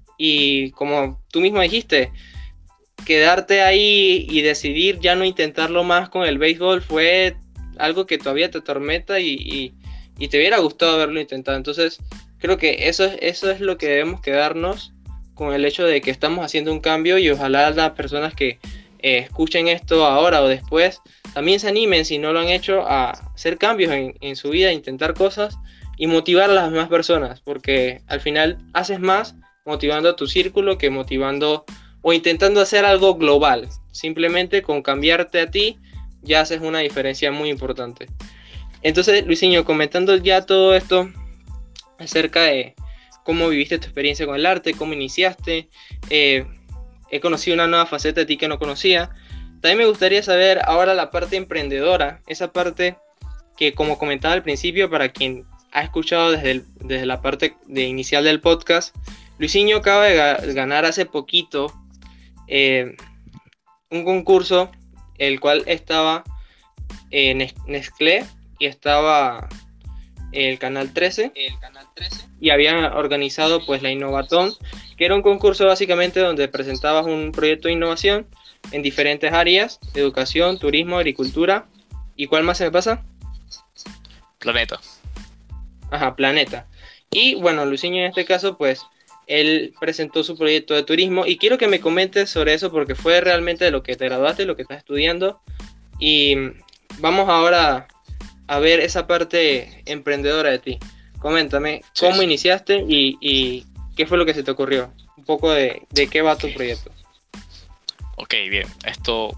Y como tú mismo dijiste, quedarte ahí y decidir ya no intentarlo más con el béisbol fue algo que todavía te atormenta y, y, y te hubiera gustado haberlo intentado. Entonces creo que eso es, eso es lo que debemos quedarnos con el hecho de que estamos haciendo un cambio, y ojalá las personas que eh, escuchen esto ahora o después también se animen, si no lo han hecho, a hacer cambios en, en su vida, a intentar cosas y motivar a las demás personas, porque al final haces más motivando a tu círculo que motivando o intentando hacer algo global. Simplemente con cambiarte a ti ya haces una diferencia muy importante. Entonces, Luisinho, comentando ya todo esto acerca de cómo viviste tu experiencia con el arte, cómo iniciaste, eh, he conocido una nueva faceta de ti que no conocía. También me gustaría saber ahora la parte emprendedora, esa parte que, como comentaba al principio, para quien ha escuchado desde, el, desde la parte de inicial del podcast, Luisinho acaba de ga- ganar hace poquito eh, un concurso, el cual estaba en Nestlé y estaba el Canal trece, El Canal trece. y habían organizado pues la Innovatón, que era un concurso básicamente donde presentabas un proyecto de innovación en diferentes áreas: educación, turismo, agricultura. ¿Y cuál más se me pasa? Planeta. Ajá, planeta. Y bueno, Luisinho en este caso pues él presentó su proyecto de turismo, y quiero que me comentes sobre eso porque fue realmente de lo que te graduaste, lo que estás estudiando, y vamos ahora a ver esa parte emprendedora de ti. Coméntame, Sí, ¿cómo sí. iniciaste y, y qué fue lo que se te ocurrió? Un poco de, de qué va tu proyecto. Ok, bien. Esto,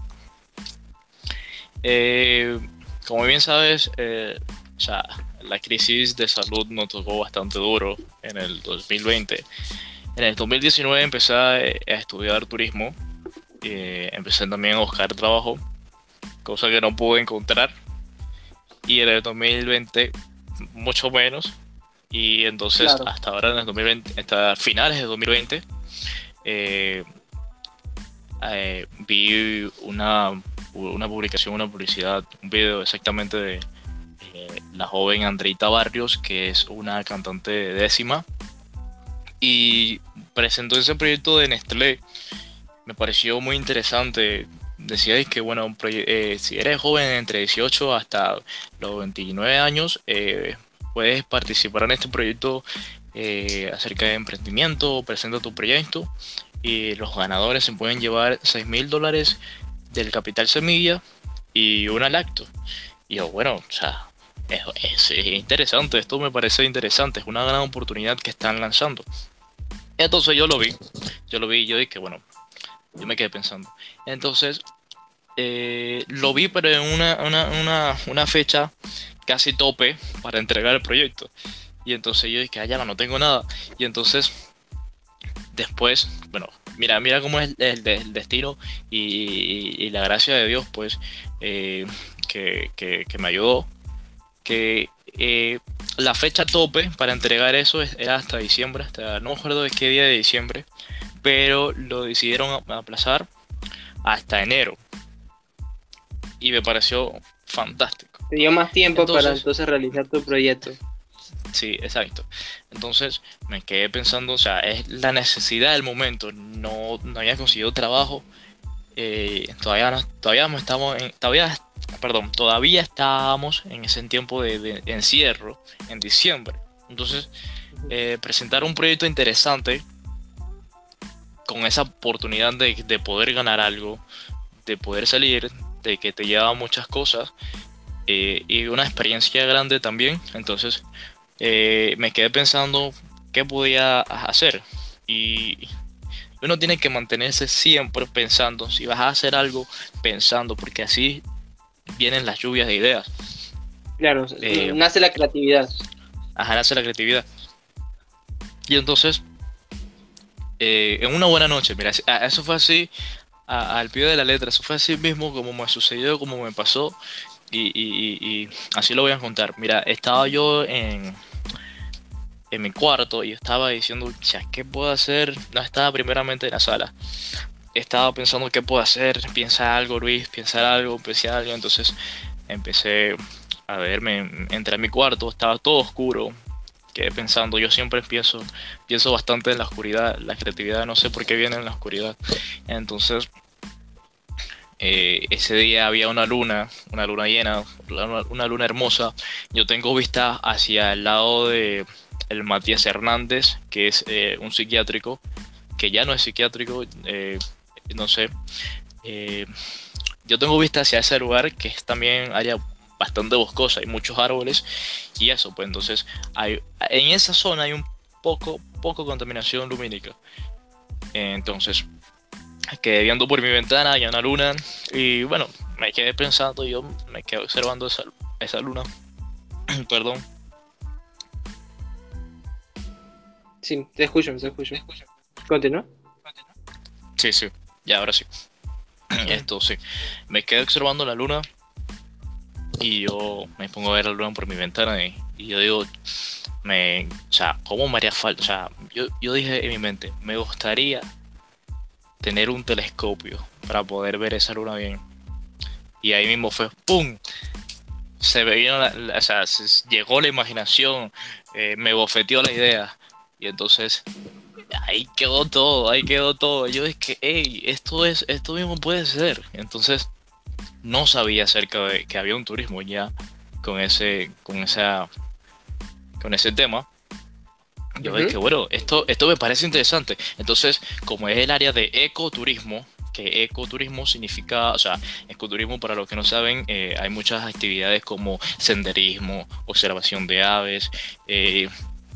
eh, como bien sabes, eh, o sea, la crisis de salud nos tocó bastante duro en el dos mil veinte. En el dos mil diecinueve empecé a, a estudiar turismo. Eh, empecé también a buscar trabajo, cosa que no pude encontrar. Y en el dos mil veinte, mucho menos. Y entonces, Claro. hasta ahora, en el dos mil veinte, hasta finales de dos mil veinte, eh, eh, vi una, una publicación, una publicidad, un video exactamente de eh, la joven Andreita Barrios, que es una cantante de décima, y presentó ese proyecto de Nestlé. Me pareció muy interesante. Decía que, bueno, un proye- eh, si eres joven entre dieciocho hasta los veintinueve años, eh, puedes participar en este proyecto eh, acerca de emprendimiento. Presenta tu proyecto y los ganadores se pueden llevar seis mil dólares del capital semilla y una lacto. Y yo, bueno, o sea, es, es- es interesante, esto me parece interesante, es una gran oportunidad que están lanzando. Entonces yo lo vi, yo lo vi y yo dije, bueno, Yo me quedé pensando. Entonces, eh, lo vi, pero en una, una, una, una fecha casi tope para entregar el proyecto. Y entonces yo dije, ah, ya no tengo nada. Y entonces, después, bueno, mira, mira cómo es el, el- el destino y, y- y la gracia de Dios, pues, eh, que, que- que me ayudó. Que eh, la fecha tope para entregar eso es- era hasta diciembre, hasta no me acuerdo de qué día de diciembre, pero lo decidieron a- aplazar hasta enero y me pareció fantástico. Te dio más tiempo para Entonces, entonces realizar tu proyecto. sí, exacto. Entonces me quedé pensando, o sea, es la necesidad del momento. No, no había conseguido trabajo. eh, todavía no, todavía no estamos en, todavía, perdón, todavía estábamos en ese tiempo de, de encierro en diciembre. Entonces, eh, presentar un proyecto interesante con esa oportunidad de, de poder ganar algo, de poder salir, de que te lleva a muchas cosas eh, y una experiencia grande también. Entonces, eh, me quedé pensando qué podía hacer. Y uno tiene que mantenerse siempre pensando, si vas a hacer algo, pensando, porque así vienen las lluvias de ideas. Claro, Eh, nace la creatividad. Ajá, nace la creatividad. Y entonces, eh, en una buena noche, mira, a- eso fue así, a- al pie de la letra, eso fue así mismo como me sucedió, como me pasó, y, y- y- y así lo voy a contar. Mira, estaba yo en, en mi cuarto y estaba diciendo, ya, ¿qué puedo hacer? No estaba primeramente en la sala. Estaba pensando qué puedo hacer, piensa algo, Luis, piensa algo, pensé algo. Entonces empecé a verme, entré a mi cuarto, estaba todo oscuro. Quedé pensando, yo siempre pienso, pienso bastante en la oscuridad, la creatividad, no sé por qué viene en la oscuridad. Entonces, eh, ese día había una luna, una luna llena, una, una luna hermosa. Yo tengo vista hacia el lado de el Matías Hernández, que es eh, un psiquiátrico, que ya no es psiquiátrico, eh, no sé. Eh, yo tengo vista hacia ese lugar, que es también área bastante boscosa, hay muchos árboles y eso, pues entonces hay, en esa zona hay un poco, poco contaminación lumínica. Entonces, quedé viendo por mi ventana, había una luna y bueno, me quedé pensando, yo me quedé observando esa, esa luna, perdón. Sí, te escucho, te escucho. Continúa. Sí, sí, ya ahora sí. Ah, Esto sí, me quedé observando la luna y yo me pongo a ver la luna por mi ventana y, y yo digo, me, o sea, ¿cómo me haría falta? O sea, yo, yo dije en mi mente, me gustaría tener un telescopio para poder ver esa luna bien. Y ahí mismo fue, ¡pum! Se me vino la, la- o sea, se- llegó la imaginación, eh, me bofeteó la idea. Y entonces, ahí quedó todo, ahí quedó todo. Yo es que, hey, esto es, esto mismo puede ser. Entonces, no sabía acerca de que había un turismo ya con ese, con esa, con ese tema. Yo es ujú. que, bueno, esto, esto me parece interesante. Entonces, como es el área de ecoturismo, que ecoturismo significa, o sea, ecoturismo para los que no saben, eh, hay muchas actividades como senderismo, observación de aves, eh,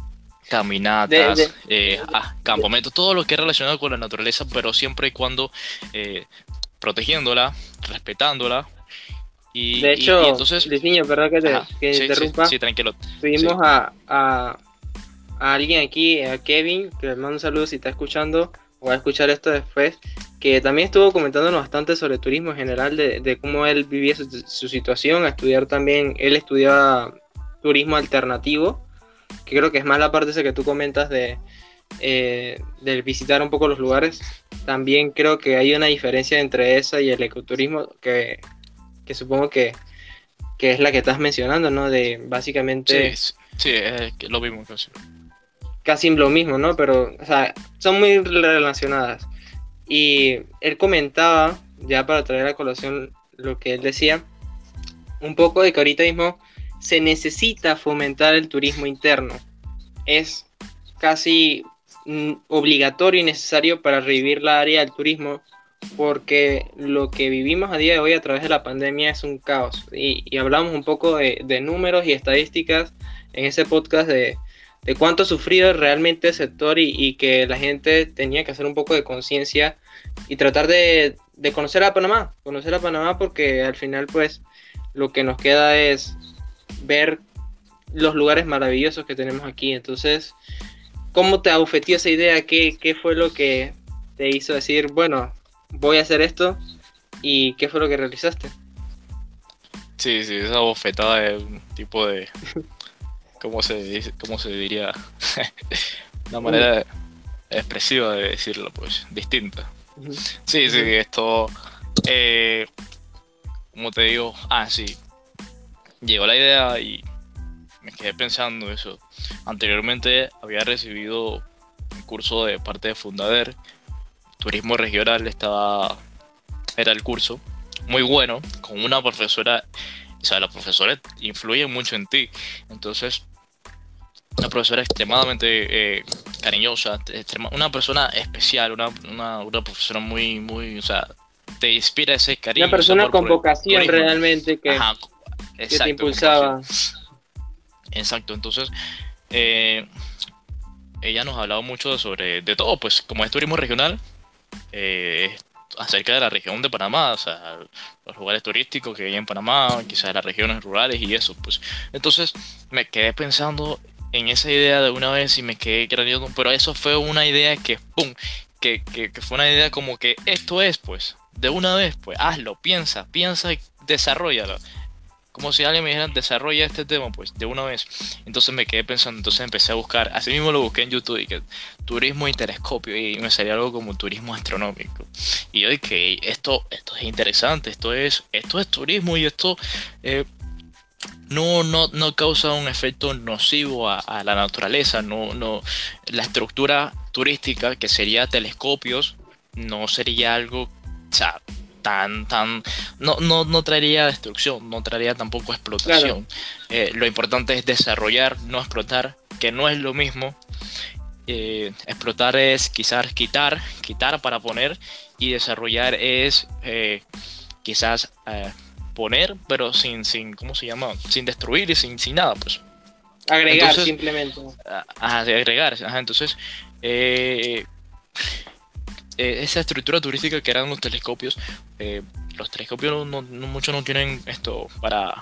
De, caminatas, de, eh, ah, de, campamentos, todo lo que es relacionado con la naturaleza, pero siempre y cuando eh, protegiéndola, respetándola. Y, de y, y hecho, entonces, Luisinho, perdón que te ajá, que sí, sí, interrumpa. sí, tranquilo, sí, Tuvimos a, a, a alguien aquí, a Kevin, que le mando un saludo si está escuchando o va a escuchar esto después, que también estuvo comentándonos bastante sobre turismo en general, de, de cómo él vivía su, su situación, a estudiar también, él estudiaba turismo alternativo, que creo que es más la parte esa que tú comentas de, eh, del visitar un poco los lugares. También creo que hay una diferencia entre esa y el ecoturismo, que, que supongo que, que es la que estás mencionando, ¿no? De sí, básicamente sí, sí, es que lo mismo casi. casi lo mismo, ¿no? Pero, o sea, son muy relacionadas. Y él comentaba, ya para traer a colación lo que él decía, un poco de que ahorita mismo se necesita fomentar el turismo interno. Es casi mm, obligatorio y necesario para revivir la área del turismo, porque lo que vivimos a día de hoy a través de la pandemia es un caos. Y, y hablamos un poco de, de números y estadísticas en ese podcast de, de cuánto ha sufrido realmente el sector y, y que la gente tenía que hacer un poco de conciencia y tratar de, de conocer a Panamá, conocer a Panamá porque al final pues lo que nos queda es ver los lugares maravillosos que tenemos aquí. Entonces, ¿cómo te abofeteó esa idea? ¿Qué, qué fue lo que te hizo decir, bueno, voy a hacer esto? ¿Y qué fue lo que realizaste? Sí, sí, esa bofetada es un tipo de, ¿cómo se dice? ¿Cómo se diría? Una manera expresiva de decirlo, pues, distinta. Uh-huh. Sí, sí, esto, eh, como te digo, ah, sí, llegó la idea y me quedé pensando eso. Anteriormente había recibido un curso de parte de Fundader, turismo regional, estaba, era el curso, muy bueno, con una profesora, o sea, la profesora influye mucho en ti, entonces, una profesora extremadamente eh, cariñosa, extrema, una persona especial, una, una, una profesora muy, muy, o sea, te inspira ese cariño. Una persona con vocación realmente que, Ajá, exacto, que te impulsaba. Exacto, entonces, eh, ella nos ha hablado mucho sobre, de todo, pues, como es turismo regional, eh, acerca de la región de Panamá, o sea, los lugares turísticos que hay en Panamá, quizás las regiones rurales y eso, pues. Entonces, me quedé pensando en esa idea de una vez y me quedé creyendo, pero eso fue una idea que, ¡pum!, que, que, que fue una idea como que esto es, pues, de una vez, pues, hazlo, piensa, piensa y desarrollalo. Como si alguien me dijera, desarrolla este tema, pues, de una vez. Entonces me quedé pensando, entonces empecé a buscar, así mismo lo busqué en YouTube, y que turismo y telescopio, y me salía algo como turismo astronómico. Y yo dije, esto, esto es interesante, esto es, esto es turismo, y esto eh, no, no, no causa un efecto nocivo a, a la naturaleza, no, no, la estructura turística, que sería telescopios, no sería algo, o sea, tan, tan, no, no, no traería destrucción, no traería tampoco explotación. Claro. Eh, lo importante es desarrollar, no explotar, que no es lo mismo. Eh, explotar es quizás quitar, quitar para poner, y desarrollar es eh, quizás eh, poner, pero sin, sin, ¿cómo se llama? Sin destruir y sin, sin nada, pues. Agregar, entonces, simplemente. Ajá, agregar, ajá, entonces, eh, Eh, esa estructura turística que eran los telescopios, eh, los telescopios no, no, no, muchos no tienen esto para,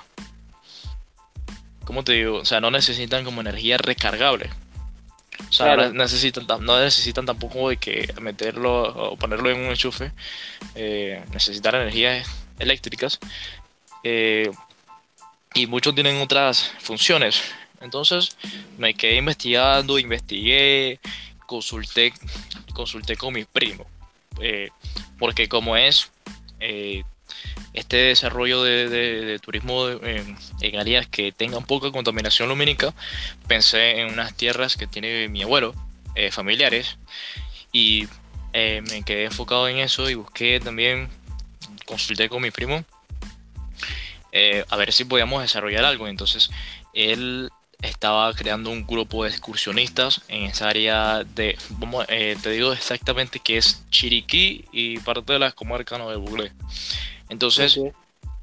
¿cómo te digo? O sea, no necesitan como energía recargable. O sea, claro. no, necesitan, no necesitan tampoco de que meterlo o ponerlo en un enchufe, eh, necesitar energías eléctricas, eh, y muchos tienen otras funciones. Entonces me quedé investigando, investigué, consulté consulté con mis primos, eh, porque como es eh, este desarrollo de, de, de turismo de, en, en áreas que tengan poca contaminación lumínica, pensé en unas tierras que tiene mi abuelo, eh, familiares, y eh, me quedé enfocado en eso y busqué también, consulté con mi primo eh, a ver si podíamos desarrollar algo. Entonces él estaba creando un grupo de excursionistas en esa área de, vamos, eh, te digo exactamente que es Chiriquí y parte de las comarcas de Buglé. Entonces, okay.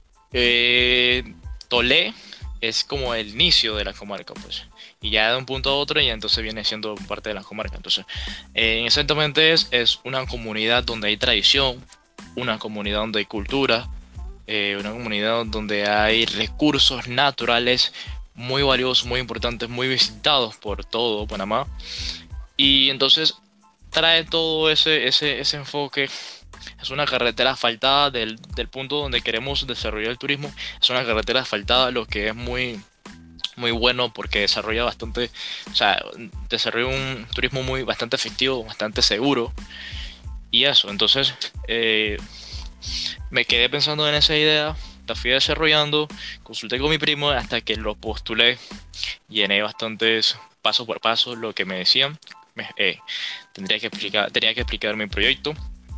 eh, Tolé es como el inicio de la comarca, pues, y ya de un punto a otro ya entonces viene siendo parte de la comarca. Entonces, eh, exactamente es, es una comunidad donde hay tradición, una comunidad donde hay cultura, eh, una comunidad donde hay recursos naturales muy valiosos, muy importantes, muy visitados por todo Panamá. Y entonces trae todo ese, ese, ese enfoque. Es una carretera asfaltada del, del punto donde queremos desarrollar el turismo. Es una carretera asfaltada, lo que es muy, muy bueno porque desarrolla bastante, o sea, desarrolla un turismo muy, bastante efectivo, bastante seguro. Y eso, entonces eh, me quedé pensando en esa idea. La fui desarrollando, consulté con mi primo hasta que lo postulé, llené bastantes paso por paso lo que me decían, me, eh, tendría que explicar, tenía que explicar mi proyecto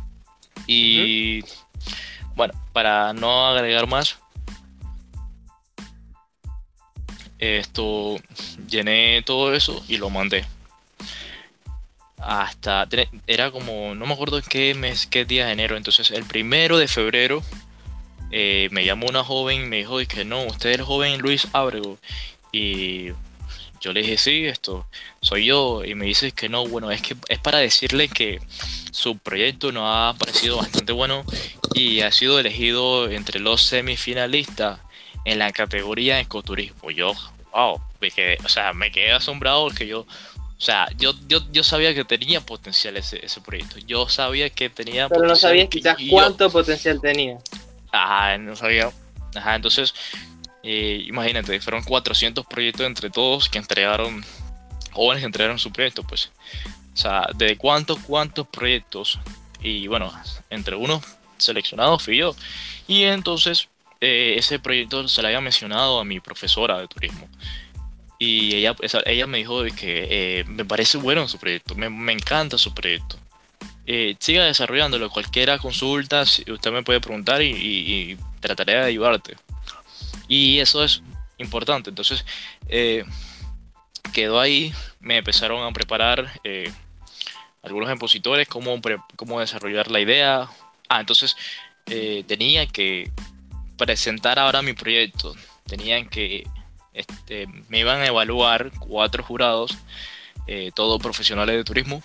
y uh-huh. Bueno, para no agregar más, esto llené todo eso y lo mandé. Hasta era como, no me acuerdo qué mes, qué día de enero, entonces el primero de febrero. Eh, me llamó una joven y me dijo que no, usted es el joven Luis Ábrego. Y Yo le dije, sí, esto soy yo, y me dice que no, bueno, es que es para decirle que su proyecto nos ha parecido bastante bueno y ha sido elegido entre los semifinalistas en la categoría ecoturismo. Yo, wow, me quedé, o sea, me quedé asombrado porque yo, o sea, yo, yo, yo sabía que tenía potencial ese, ese proyecto. Yo sabía que tenía Pero no potencial. sabías quizás y yo- cuánto potencial tenía. Ajá, no sabía. Ajá, entonces, eh, imagínate, fueron cuatrocientos proyectos entre todos que entregaron, jóvenes que entregaron su proyecto, pues. O sea, de cuántos, cuántos proyectos. Y bueno, entre unos seleccionados fui yo. Y entonces, eh, ese proyecto se le había mencionado a mi profesora de turismo. Y ella, esa- ella me dijo de que eh, me parece bueno su proyecto, me, me encanta su proyecto. Eh, siga desarrollándolo, cualquiera consulta, si- usted me puede preguntar y, y- y trataré de ayudarte. Y eso es importante. Entonces, eh, quedó ahí, me empezaron a preparar eh, algunos expositores, cómo, pre- cómo desarrollar la idea. Ah, entonces eh, tenía que presentar ahora mi proyecto. Tenían que, este, me iban a evaluar cuatro jurados, eh, todos profesionales de turismo.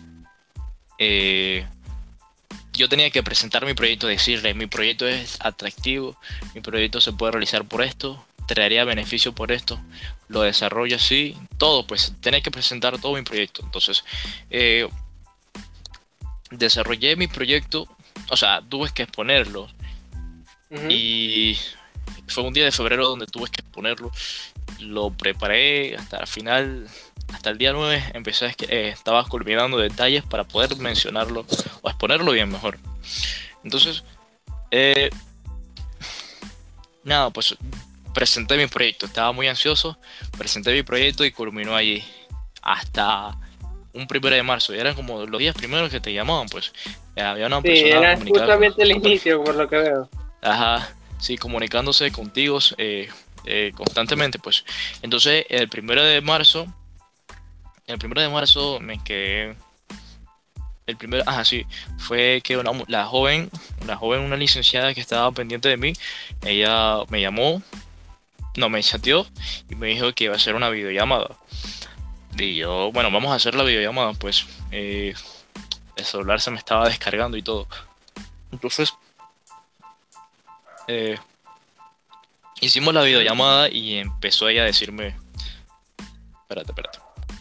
Eh, yo tenía que presentar mi proyecto, decirle, mi proyecto es atractivo, mi proyecto se puede realizar por esto, traería beneficio por esto, lo desarrollo así, todo, pues tenía que presentar todo mi proyecto. Entonces, eh, desarrollé mi proyecto, o sea, tuve que exponerlo Ujú. y fue un día de febrero donde tuve que exponerlo, lo preparé hasta el final, hasta el día nueve empecé a, esque- eh, estaba culminando detalles para poder mencionarlo o exponerlo bien mejor. Entonces, eh, nada, pues presenté mi proyecto, estaba muy ansioso, presenté mi proyecto y culminó allí hasta un primero de marzo. Y eran como los días primeros que te llamaban, pues eh, había una Sí, persona era comunicada, justamente el con- inicio, por lo que veo. ajá, sí, comunicándose contigo eh, eh, constantemente, pues. Entonces, el primero de marzo, el primero de marzo me quedé, el primero, ajá, sí, fue que una, mu- la joven, la joven, una licenciada que estaba pendiente de mí, ella me llamó, no, me chateó y me dijo que iba a hacer una videollamada. Y yo, bueno, vamos a hacer la videollamada, pues eh, el celular se me estaba descargando y todo. Entonces, eh, hicimos la videollamada y empezó ella a decirme, espérate, espérate.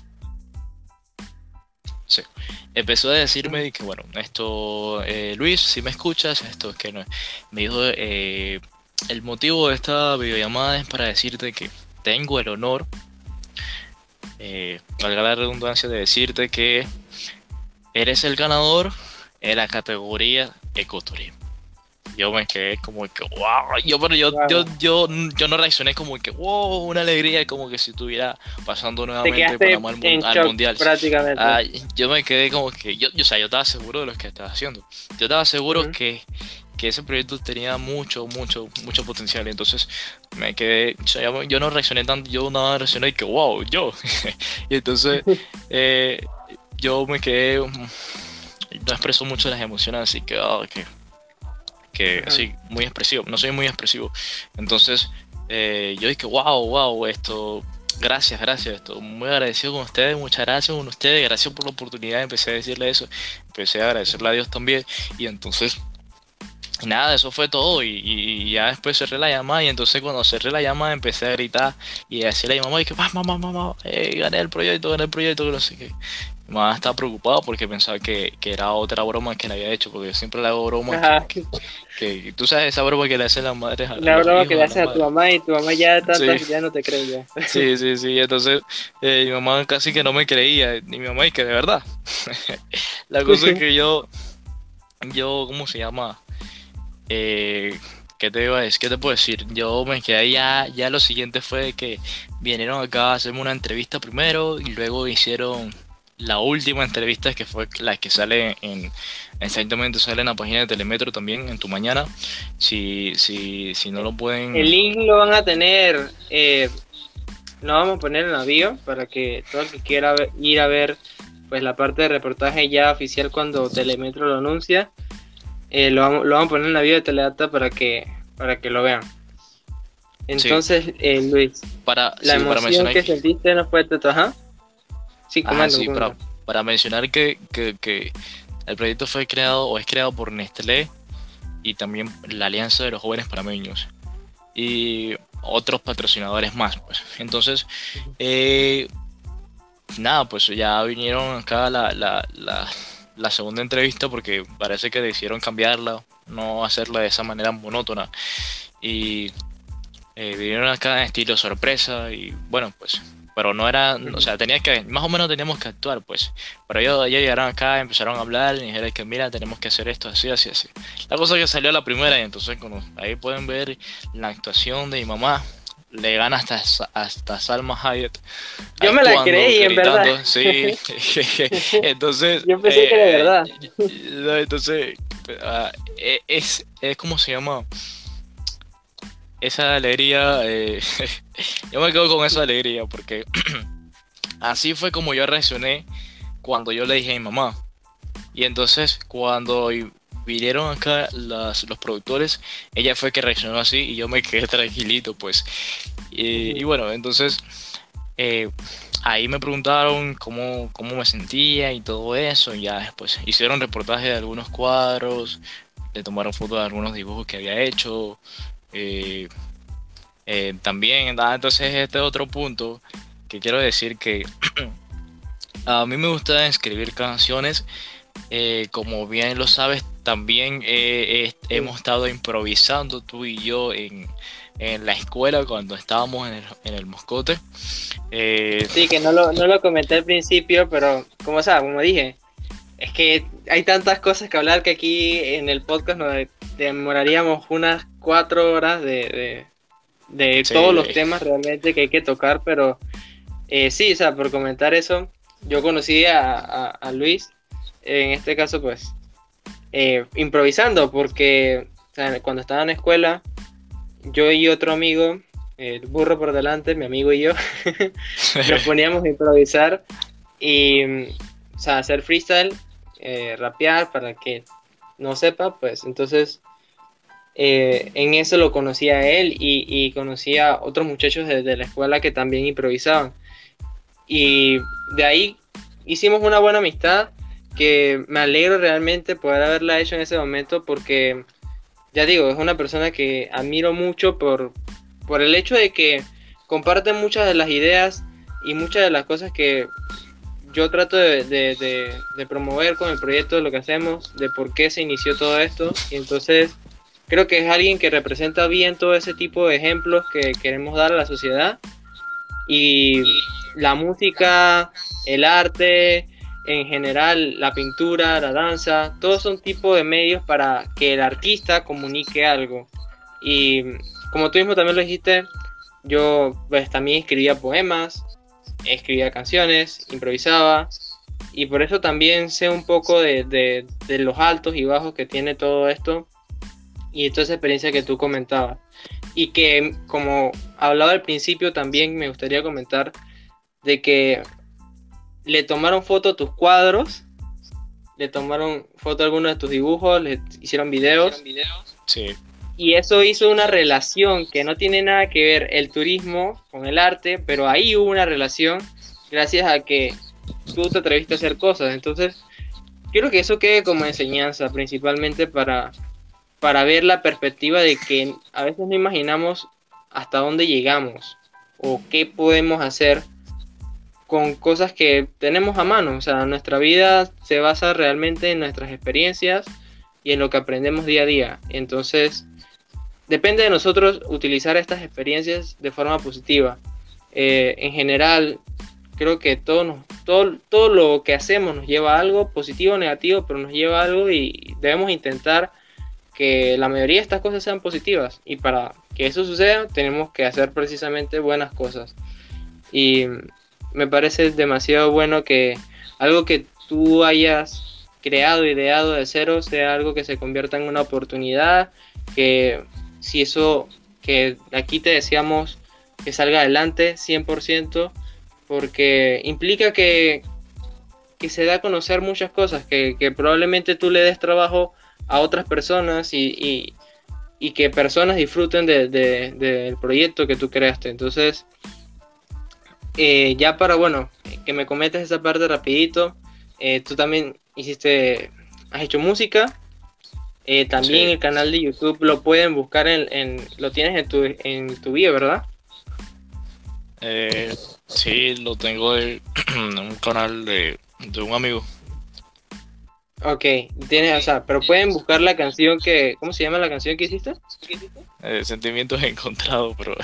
Sí. Empezó a decirme que, bueno, esto, eh, Luis, si me escuchas, esto es que no. Me dijo, eh, el motivo de esta videollamada es para decirte que tengo el honor, eh, valga la redundancia, de decirte que eres el ganador en la categoría ecoturismo. Yo me quedé como que wow, yo, pero yo, Wow. yo, yo, yo no reaccioné como que wow, una alegría, como que si estuviera pasando Te nuevamente quedaste Panamá al, mun- en al shock mundial. prácticamente. Ah, yo me quedé como que, yo, yo, o sea, yo estaba seguro de lo que estaba haciendo. Yo estaba seguro Ujú. que, que ese proyecto tenía mucho, mucho, mucho potencial. Entonces me quedé, o sea, yo, yo no reaccioné tanto, yo nada reaccioné y que wow, yo. Y entonces eh, yo me quedé, mm, no expreso mucho las emociones, así que, ah, que, que Ajá. así, muy expresivo, no soy muy expresivo. Entonces eh, yo dije, wow, wow, esto. Gracias, gracias, esto, muy agradecido con ustedes, muchas gracias con ustedes, gracias por la oportunidad, empecé a decirle eso, empecé a agradecerle a Dios también, y entonces, nada, eso fue todo, y, y ya después cerré la llamada, y entonces cuando cerré la llamada empecé a gritar, y a decirle a mi mamá, y que, mamá, mamá, mamá, eh, gané el proyecto, gané el proyecto, que no sé qué. Mi mamá estaba preocupada porque pensaba que, que era otra broma que le había hecho, porque yo siempre le hago bromas Ajá. que, que, que tú sabes esa broma que le hacen las madres a, a La los broma hijos, que le a las haces a tu madres. mamá y tu mamá ya de tanto Sí. ya no te cree ya. Sí, sí, sí. Entonces, eh, mi mamá casi que no me creía. Y mi mamá, y que de verdad. La cosa es que yo, yo, ¿cómo se llama? Eh, ¿qué te iba a decir? ¿Qué te puedo decir? Yo me quedé ya, ya lo siguiente fue que vinieron acá a hacerme una entrevista primero y luego hicieron la última entrevista que fue la que sale en, exactamente sale en la página de Telemetro también en tu mañana. Si, si, si no lo pueden... El link lo van a tener, eh, lo vamos a poner en la bio para que todo el que quiera ver- ir a ver pues la parte de reportaje ya oficial cuando Telemetro lo anuncia, eh, lo, vamos, lo vamos a poner en la bio de Teledata para que, para que lo vean. Entonces, eh, Luis, Para, la sí, para emoción mencionar que que, sentiste no fue tanto, ajá. Sí, ajá, comenta, sí, para, comenta. para mencionar que, que, que el proyecto fue creado o es creado por Nestlé y también la Alianza de los Jóvenes Panameños y otros patrocinadores más, pues. Entonces, eh, nada, pues ya vinieron acá la, la, la, la segunda entrevista porque parece que decidieron cambiarla, no hacerla de esa manera monótona. Y eh, vinieron acá en estilo sorpresa y bueno, pues, pero no era, o Ujú. sea, tenía que, más o menos teníamos que actuar, pues. Pero ellos, ellos llegaron acá, empezaron a hablar y dijeron que mira, tenemos que hacer esto, así, así, así. La cosa que salió a la primera y entonces como, ahí pueden ver la actuación de mi mamá. Le gana hasta, hasta Salma Hayek Yo me la actuando, creí, en verdad. gritando, sí. Entonces, Yo pensé que era eh, verdad. no, entonces, ah, eh, es, es como se llama esa alegría. eh, yo me quedo con esa alegría porque así fue como yo reaccioné cuando yo le dije a mi mamá. Y entonces, cuando vinieron acá las, los productores, ella fue que reaccionó así y yo me quedé tranquilito, pues. Y, y Ujú. bueno, entonces. Eh, Ahí me preguntaron cómo, cómo me sentía y todo eso. Y ya después hicieron reportaje de algunos cuadros, le tomaron fotos de algunos dibujos que había hecho. eh, eh, También, ah, entonces este otro punto que quiero decir que a mí me gusta escribir canciones. Eh, como bien lo sabes, también eh, eh, Sí. hemos estado improvisando tú y yo en, en la escuela cuando estábamos en el, en el Moscote. Eh, Sí, que no lo, no lo comenté al principio, pero como, o sea, como dije, es que hay tantas cosas que hablar que aquí en el podcast nos de- demoraríamos unas cuatro horas de, de, de todos los sí, temas realmente que hay que tocar, pero eh, sí, o sea, por comentar eso, yo conocí a, a, a Luis, en este caso pues, eh, improvisando, porque o sea, cuando estaba en la escuela, yo y otro amigo, el burro por delante, mi amigo y yo, nos poníamos a improvisar y, mm, o sea, hacer freestyle, eh, rapear para que no sepa, pues entonces eh, en eso lo conocí a él y, y conocí a otros muchachos de, de la escuela que también improvisaban. Y de ahí hicimos una buena amistad que me alegro realmente poder haberla hecho en ese momento porque, ya digo, es una persona que admiro mucho por, por el hecho de que comparte muchas de las ideas y muchas de las cosas que yo trato de, de, de, de promover con el proyecto, de lo que hacemos, de por qué se inició todo esto. Y entonces creo que es alguien que representa bien todo ese tipo de ejemplos que queremos dar a la sociedad. Y la música, el arte, en general, la pintura, la danza, todos son tipos de medios para que el artista comunique algo. Y como tú mismo también lo dijiste, yo pues también escribía poemas, escribía canciones, improvisaba, y por eso también sé un poco de, de, de los altos y bajos que tiene todo esto y toda esa experiencia que tú comentabas. Y que, como hablaba al principio, también me gustaría comentar de que le tomaron foto a tus cuadros, le tomaron foto a algunos de tus dibujos, le hicieron videos, sí, y eso hizo una relación que no tiene nada que ver el turismo con el arte, pero ahí hubo una relación gracias a que tú te atreviste a hacer cosas. Entonces, quiero que eso quede como enseñanza, principalmente para, para ver la perspectiva de que a veces no imaginamos hasta dónde llegamos o qué podemos hacer con cosas que tenemos a mano. O sea, nuestra vida se basa realmente en nuestras experiencias y en lo que aprendemos día a día. Entonces, depende de nosotros utilizar estas experiencias de forma positiva. Eh, en general, creo que todo, nos, todo, todo lo que hacemos nos lleva a algo, positivo o negativo, pero nos lleva a algo y debemos intentar que la mayoría de estas cosas sean positivas. Y para que eso suceda, tenemos que hacer precisamente buenas cosas. Y me parece demasiado bueno que algo que tú hayas creado, ideado de cero, sea algo que se convierta en una oportunidad, que si eso, que aquí te deseamos que salga adelante cien por ciento, porque implica que, que se da a conocer muchas cosas, que, que probablemente tú le des trabajo a otras personas y, y, y que personas disfruten de, de, del proyecto que tú creaste. Entonces, eh, ya para, bueno, que me comentes esa parte rapidito, eh, tú también hiciste, has hecho música, eh, también Sí. el canal de YouTube lo pueden buscar, en, en lo tienes en tu, en tu bio, ¿verdad? Eh, sí, lo tengo en un canal de, de un amigo. Ok, tienes, o sea, pero pueden buscar la canción que, ¿cómo se llama la canción que hiciste? Eh, sentimientos encontrados, pero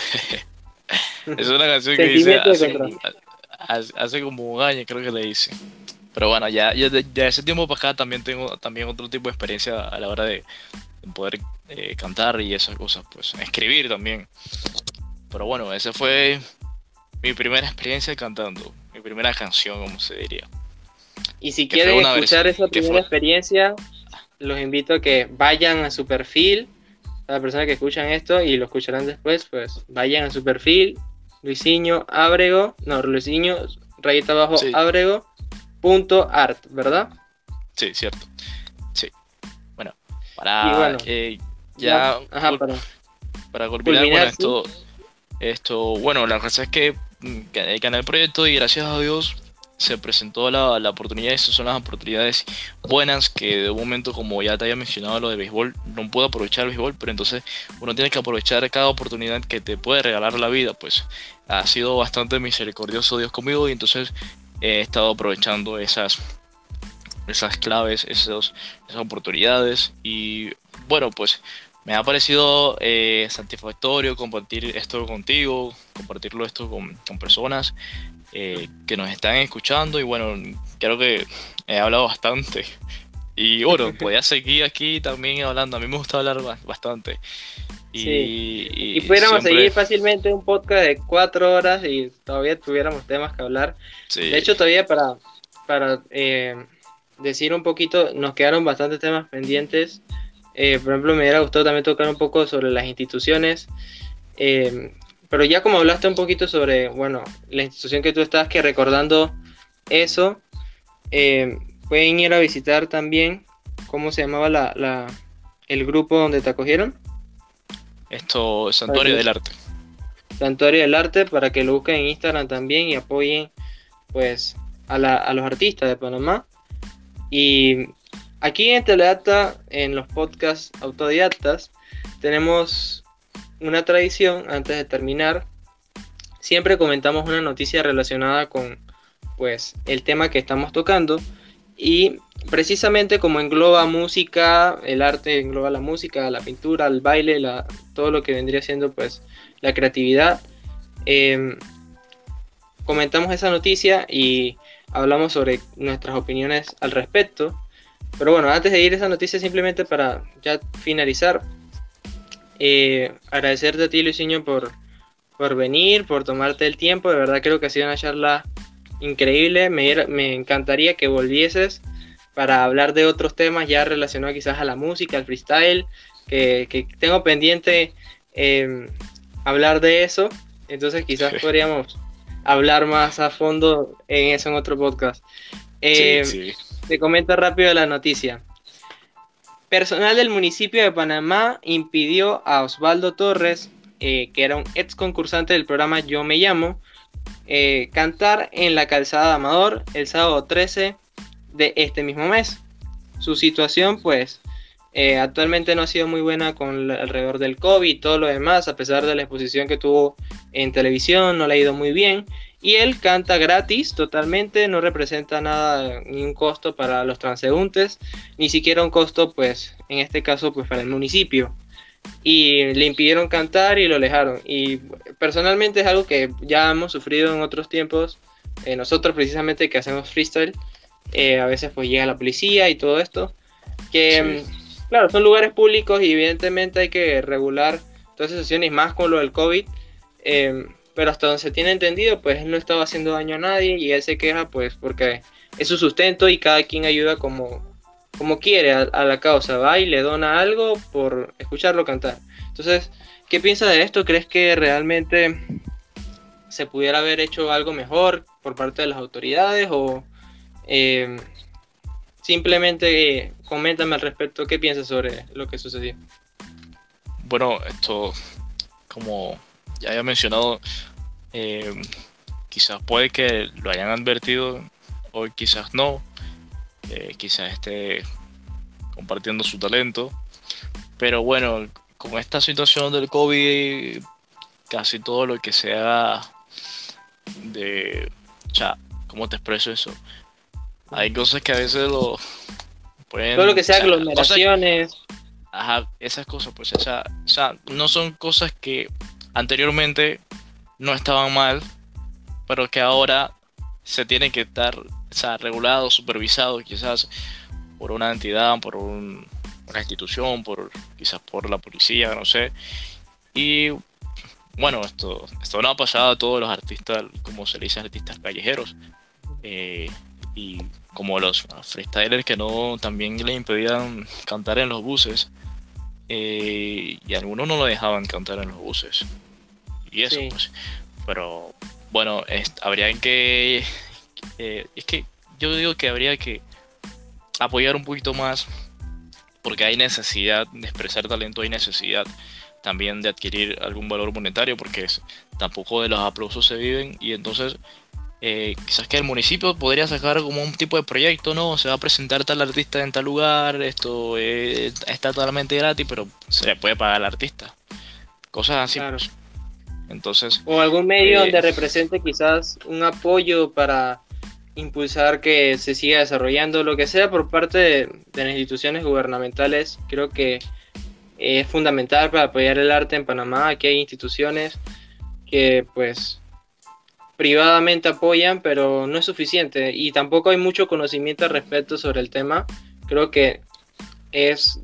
es una canción que hice Sentimiento de hace, contraste. hace, hace como un año, creo que le hice. Pero bueno, ya, ya de, de ese tiempo para acá también tengo también otro tipo de experiencia a la hora de, de poder eh, cantar y esas cosas, pues escribir también. Pero bueno, esa fue mi primera experiencia cantando, mi primera canción, como se diría. Y si Que fue quieren una escuchar versión, esa que primera fue, experiencia, los invito a que vayan a su perfil, a la persona que escuchan esto y lo escucharán después, pues vayan a su perfil, Luisinho Ábrego, no, Luisinho, rayita abajo, sí, Ábrego, punto art, ¿verdad? sí, cierto, sí. Bueno, Y para bueno, eh, ya, ya ajá, cul- para para culminar, bueno, culminar, sí. esto, esto, bueno, la cosa es que mm, que gané el proyecto y gracias a Dios se presentó la, la oportunidad. Esas son las oportunidades buenas que de un momento, como ya te había mencionado lo de béisbol, no puedo aprovechar el béisbol, pero entonces uno tiene que aprovechar cada oportunidad que te puede regalar la vida. Pues ha sido bastante misericordioso Dios conmigo y entonces he estado aprovechando esas, esas claves, esos, esas oportunidades y bueno, pues me ha parecido eh, satisfactorio compartir esto contigo, compartirlo esto con, con personas eh, que nos están escuchando y bueno, creo que he hablado bastante y bueno, podía seguir aquí también hablando, a mí me gusta hablar ba- bastante Sí. y, Y y pudiéramos siempre, seguir fácilmente un podcast de cuatro horas y todavía tuviéramos temas que hablar. De sí, hecho, todavía para, para eh, decir un poquito, nos quedaron bastantes temas pendientes. Eh, por ejemplo, me hubiera gustado también tocar un poco sobre las instituciones. Eh, pero ya como hablaste un poquito sobre, bueno, la institución que tú estás, que recordando eso, eh, pueden ir a visitar también, ¿cómo se llamaba la, la, el grupo donde te acogieron? esto, Para Santuario que, del Arte. Santuario del Arte, para que lo busquen en Instagram también y apoyen pues a, la, a los artistas de Panamá. Y aquí en Teledata, en los podcasts autodidactas, tenemos una tradición antes de terminar. Siempre comentamos una noticia relacionada con pues el tema que estamos tocando y precisamente como engloba música, el arte engloba la música, la pintura, el baile, la, todo lo que vendría siendo pues la creatividad. Eh, comentamos esa noticia y hablamos sobre nuestras opiniones al respecto. Pero bueno, antes de ir a esa noticia, simplemente para ya finalizar, eh, agradecerte a ti, Luisinho, por, por venir, por tomarte el tiempo. De verdad creo que ha sido una charla increíble. Me, me encantaría que volvieses para hablar de otros temas ya relacionados quizás a la música, al freestyle, que, que tengo pendiente eh, hablar de eso. Entonces quizás podríamos hablar más a fondo en eso en otro podcast. Sí, Eh, sí. Te comento rápido la noticia. Personal del municipio de Panamá impidió a Osvaldo Torres, eh, que era un ex concursante del programa Yo Me Llamo, eh, cantar en la calzada de Amador el sábado trece de este mismo mes. Su situación, pues, eh, actualmente no ha sido muy buena con alrededor del COVID y todo lo demás, a pesar de la exposición que tuvo en televisión, no le ha ido muy bien. Y él canta gratis totalmente, no representa nada, ni un costo para los transeúntes, ni siquiera un costo, pues, en este caso, pues, para el municipio. Y le impidieron cantar y lo alejaron. Y personalmente es algo que ya hemos sufrido en otros tiempos. Eh, nosotros precisamente que hacemos freestyle, eh, a veces pues llega la policía y todo esto. Que, Sí. claro, son lugares públicos y evidentemente hay que regular todas esas acciones, más con lo del COVID. Eh, pero hasta donde se tiene entendido, pues él no estaba haciendo daño a nadie y él se queja pues porque es su sustento y cada quien ayuda como, como quiere a, a la causa, va y le dona algo por escucharlo cantar. Entonces, ¿qué piensas de esto? ¿Crees que realmente se pudiera haber hecho algo mejor por parte de las autoridades o eh, simplemente eh, coméntame al respecto qué piensas sobre lo que sucedió? bueno, esto, como ya había mencionado, eh, quizás puede que lo hayan advertido, o quizás no, eh, quizás esté compartiendo su talento, pero bueno, con esta situación del COVID, casi todo lo que sea de, o sea, ¿cómo te expreso eso? Hay cosas que a veces lo pueden, Todo lo que sea o sea, aglomeraciones. cosas, ajá, esas cosas, pues, o sea, o sea, no son cosas que anteriormente no estaban mal, pero que ahora se tienen que estar, o sea, regulados, supervisados, quizás por una entidad, por un, una institución, por quizás por la policía, no sé. Y bueno, esto, esto no ha pasado a todos los artistas, como se le dice, artistas callejeros. Eh, y como los freestylers que no también le impedían cantar en los buses. Eh, y algunos no lo dejaban cantar en los buses. Y eso, Sí. pues. Pero bueno, es, habría que... Eh, es que yo digo que habría que apoyar un poquito más, porque hay necesidad de expresar talento, hay necesidad también de adquirir algún valor monetario, porque es, tampoco de los aplausos se viven, y entonces eh, quizás que el municipio podría sacar como un tipo de proyecto, ¿no? Se va a presentar tal artista en tal lugar, esto eh, está totalmente gratis, pero se le puede pagar al artista, cosas así, Claro. pues. Entonces, O algún medio eh, donde represente quizás un apoyo para impulsar que se siga desarrollando, lo que sea por parte de, de las instituciones gubernamentales. Creo que es fundamental para apoyar el arte en Panamá. Aquí hay instituciones que pues privadamente apoyan, pero no es suficiente y tampoco hay mucho conocimiento al respecto sobre el tema. Creo que es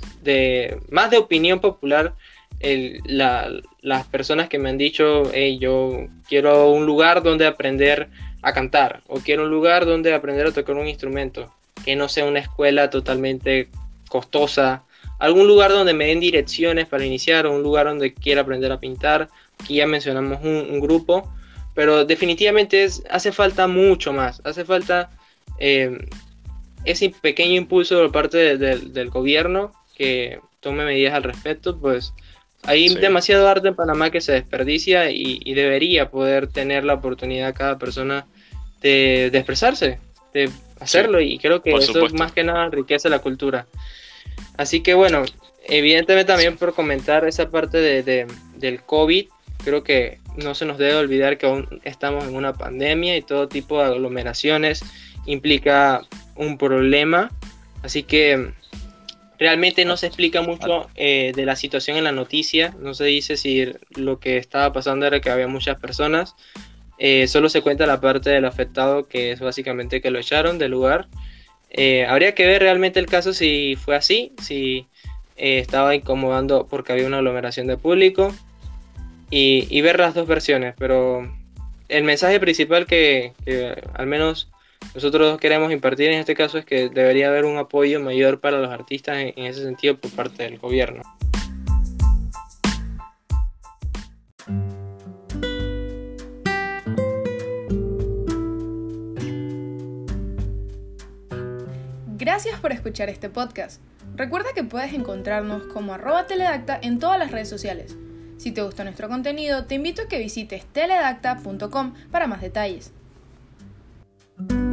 de más de opinión popular. El, la, las personas que me han dicho, hey, yo quiero un lugar donde aprender a cantar, o quiero un lugar donde aprender a tocar un instrumento, que no sea una escuela totalmente costosa, algún lugar donde me den direcciones para iniciar, o un lugar donde quiera aprender a pintar. Aquí ya mencionamos un, un grupo, pero definitivamente es, hace falta mucho más, hace falta eh, ese pequeño impulso por parte de, de, del gobierno que tome medidas al respecto. Pues hay sí. demasiado arte en Panamá que se desperdicia y, y debería poder tener la oportunidad cada persona de, de expresarse, de hacerlo, sí, y creo que eso supuesto. Más que nada enriquece la cultura. Así que bueno, evidentemente también por comentar esa parte de, de, del COVID, creo que no se nos debe olvidar que aún estamos en una pandemia y todo tipo de aglomeraciones implica un problema, así que realmente no se explica mucho eh, de la situación en la noticia, no se dice si lo que estaba pasando era que había muchas personas, eh, solo se cuenta la parte del afectado, que es básicamente que lo echaron del lugar. Eh, habría que ver realmente el caso si fue así, si eh, estaba incomodando porque había una aglomeración de público, y, y ver las dos versiones, pero el mensaje principal que, que al menos nosotros queremos impartir en este caso es que debería haber un apoyo mayor para los artistas en, en ese sentido por parte del gobierno. Gracias por escuchar este podcast. Recuerda que puedes encontrarnos como arroba teledacta en todas las redes sociales. Si te gusta nuestro contenido, te invito a que visites teledacta punto com para más detalles.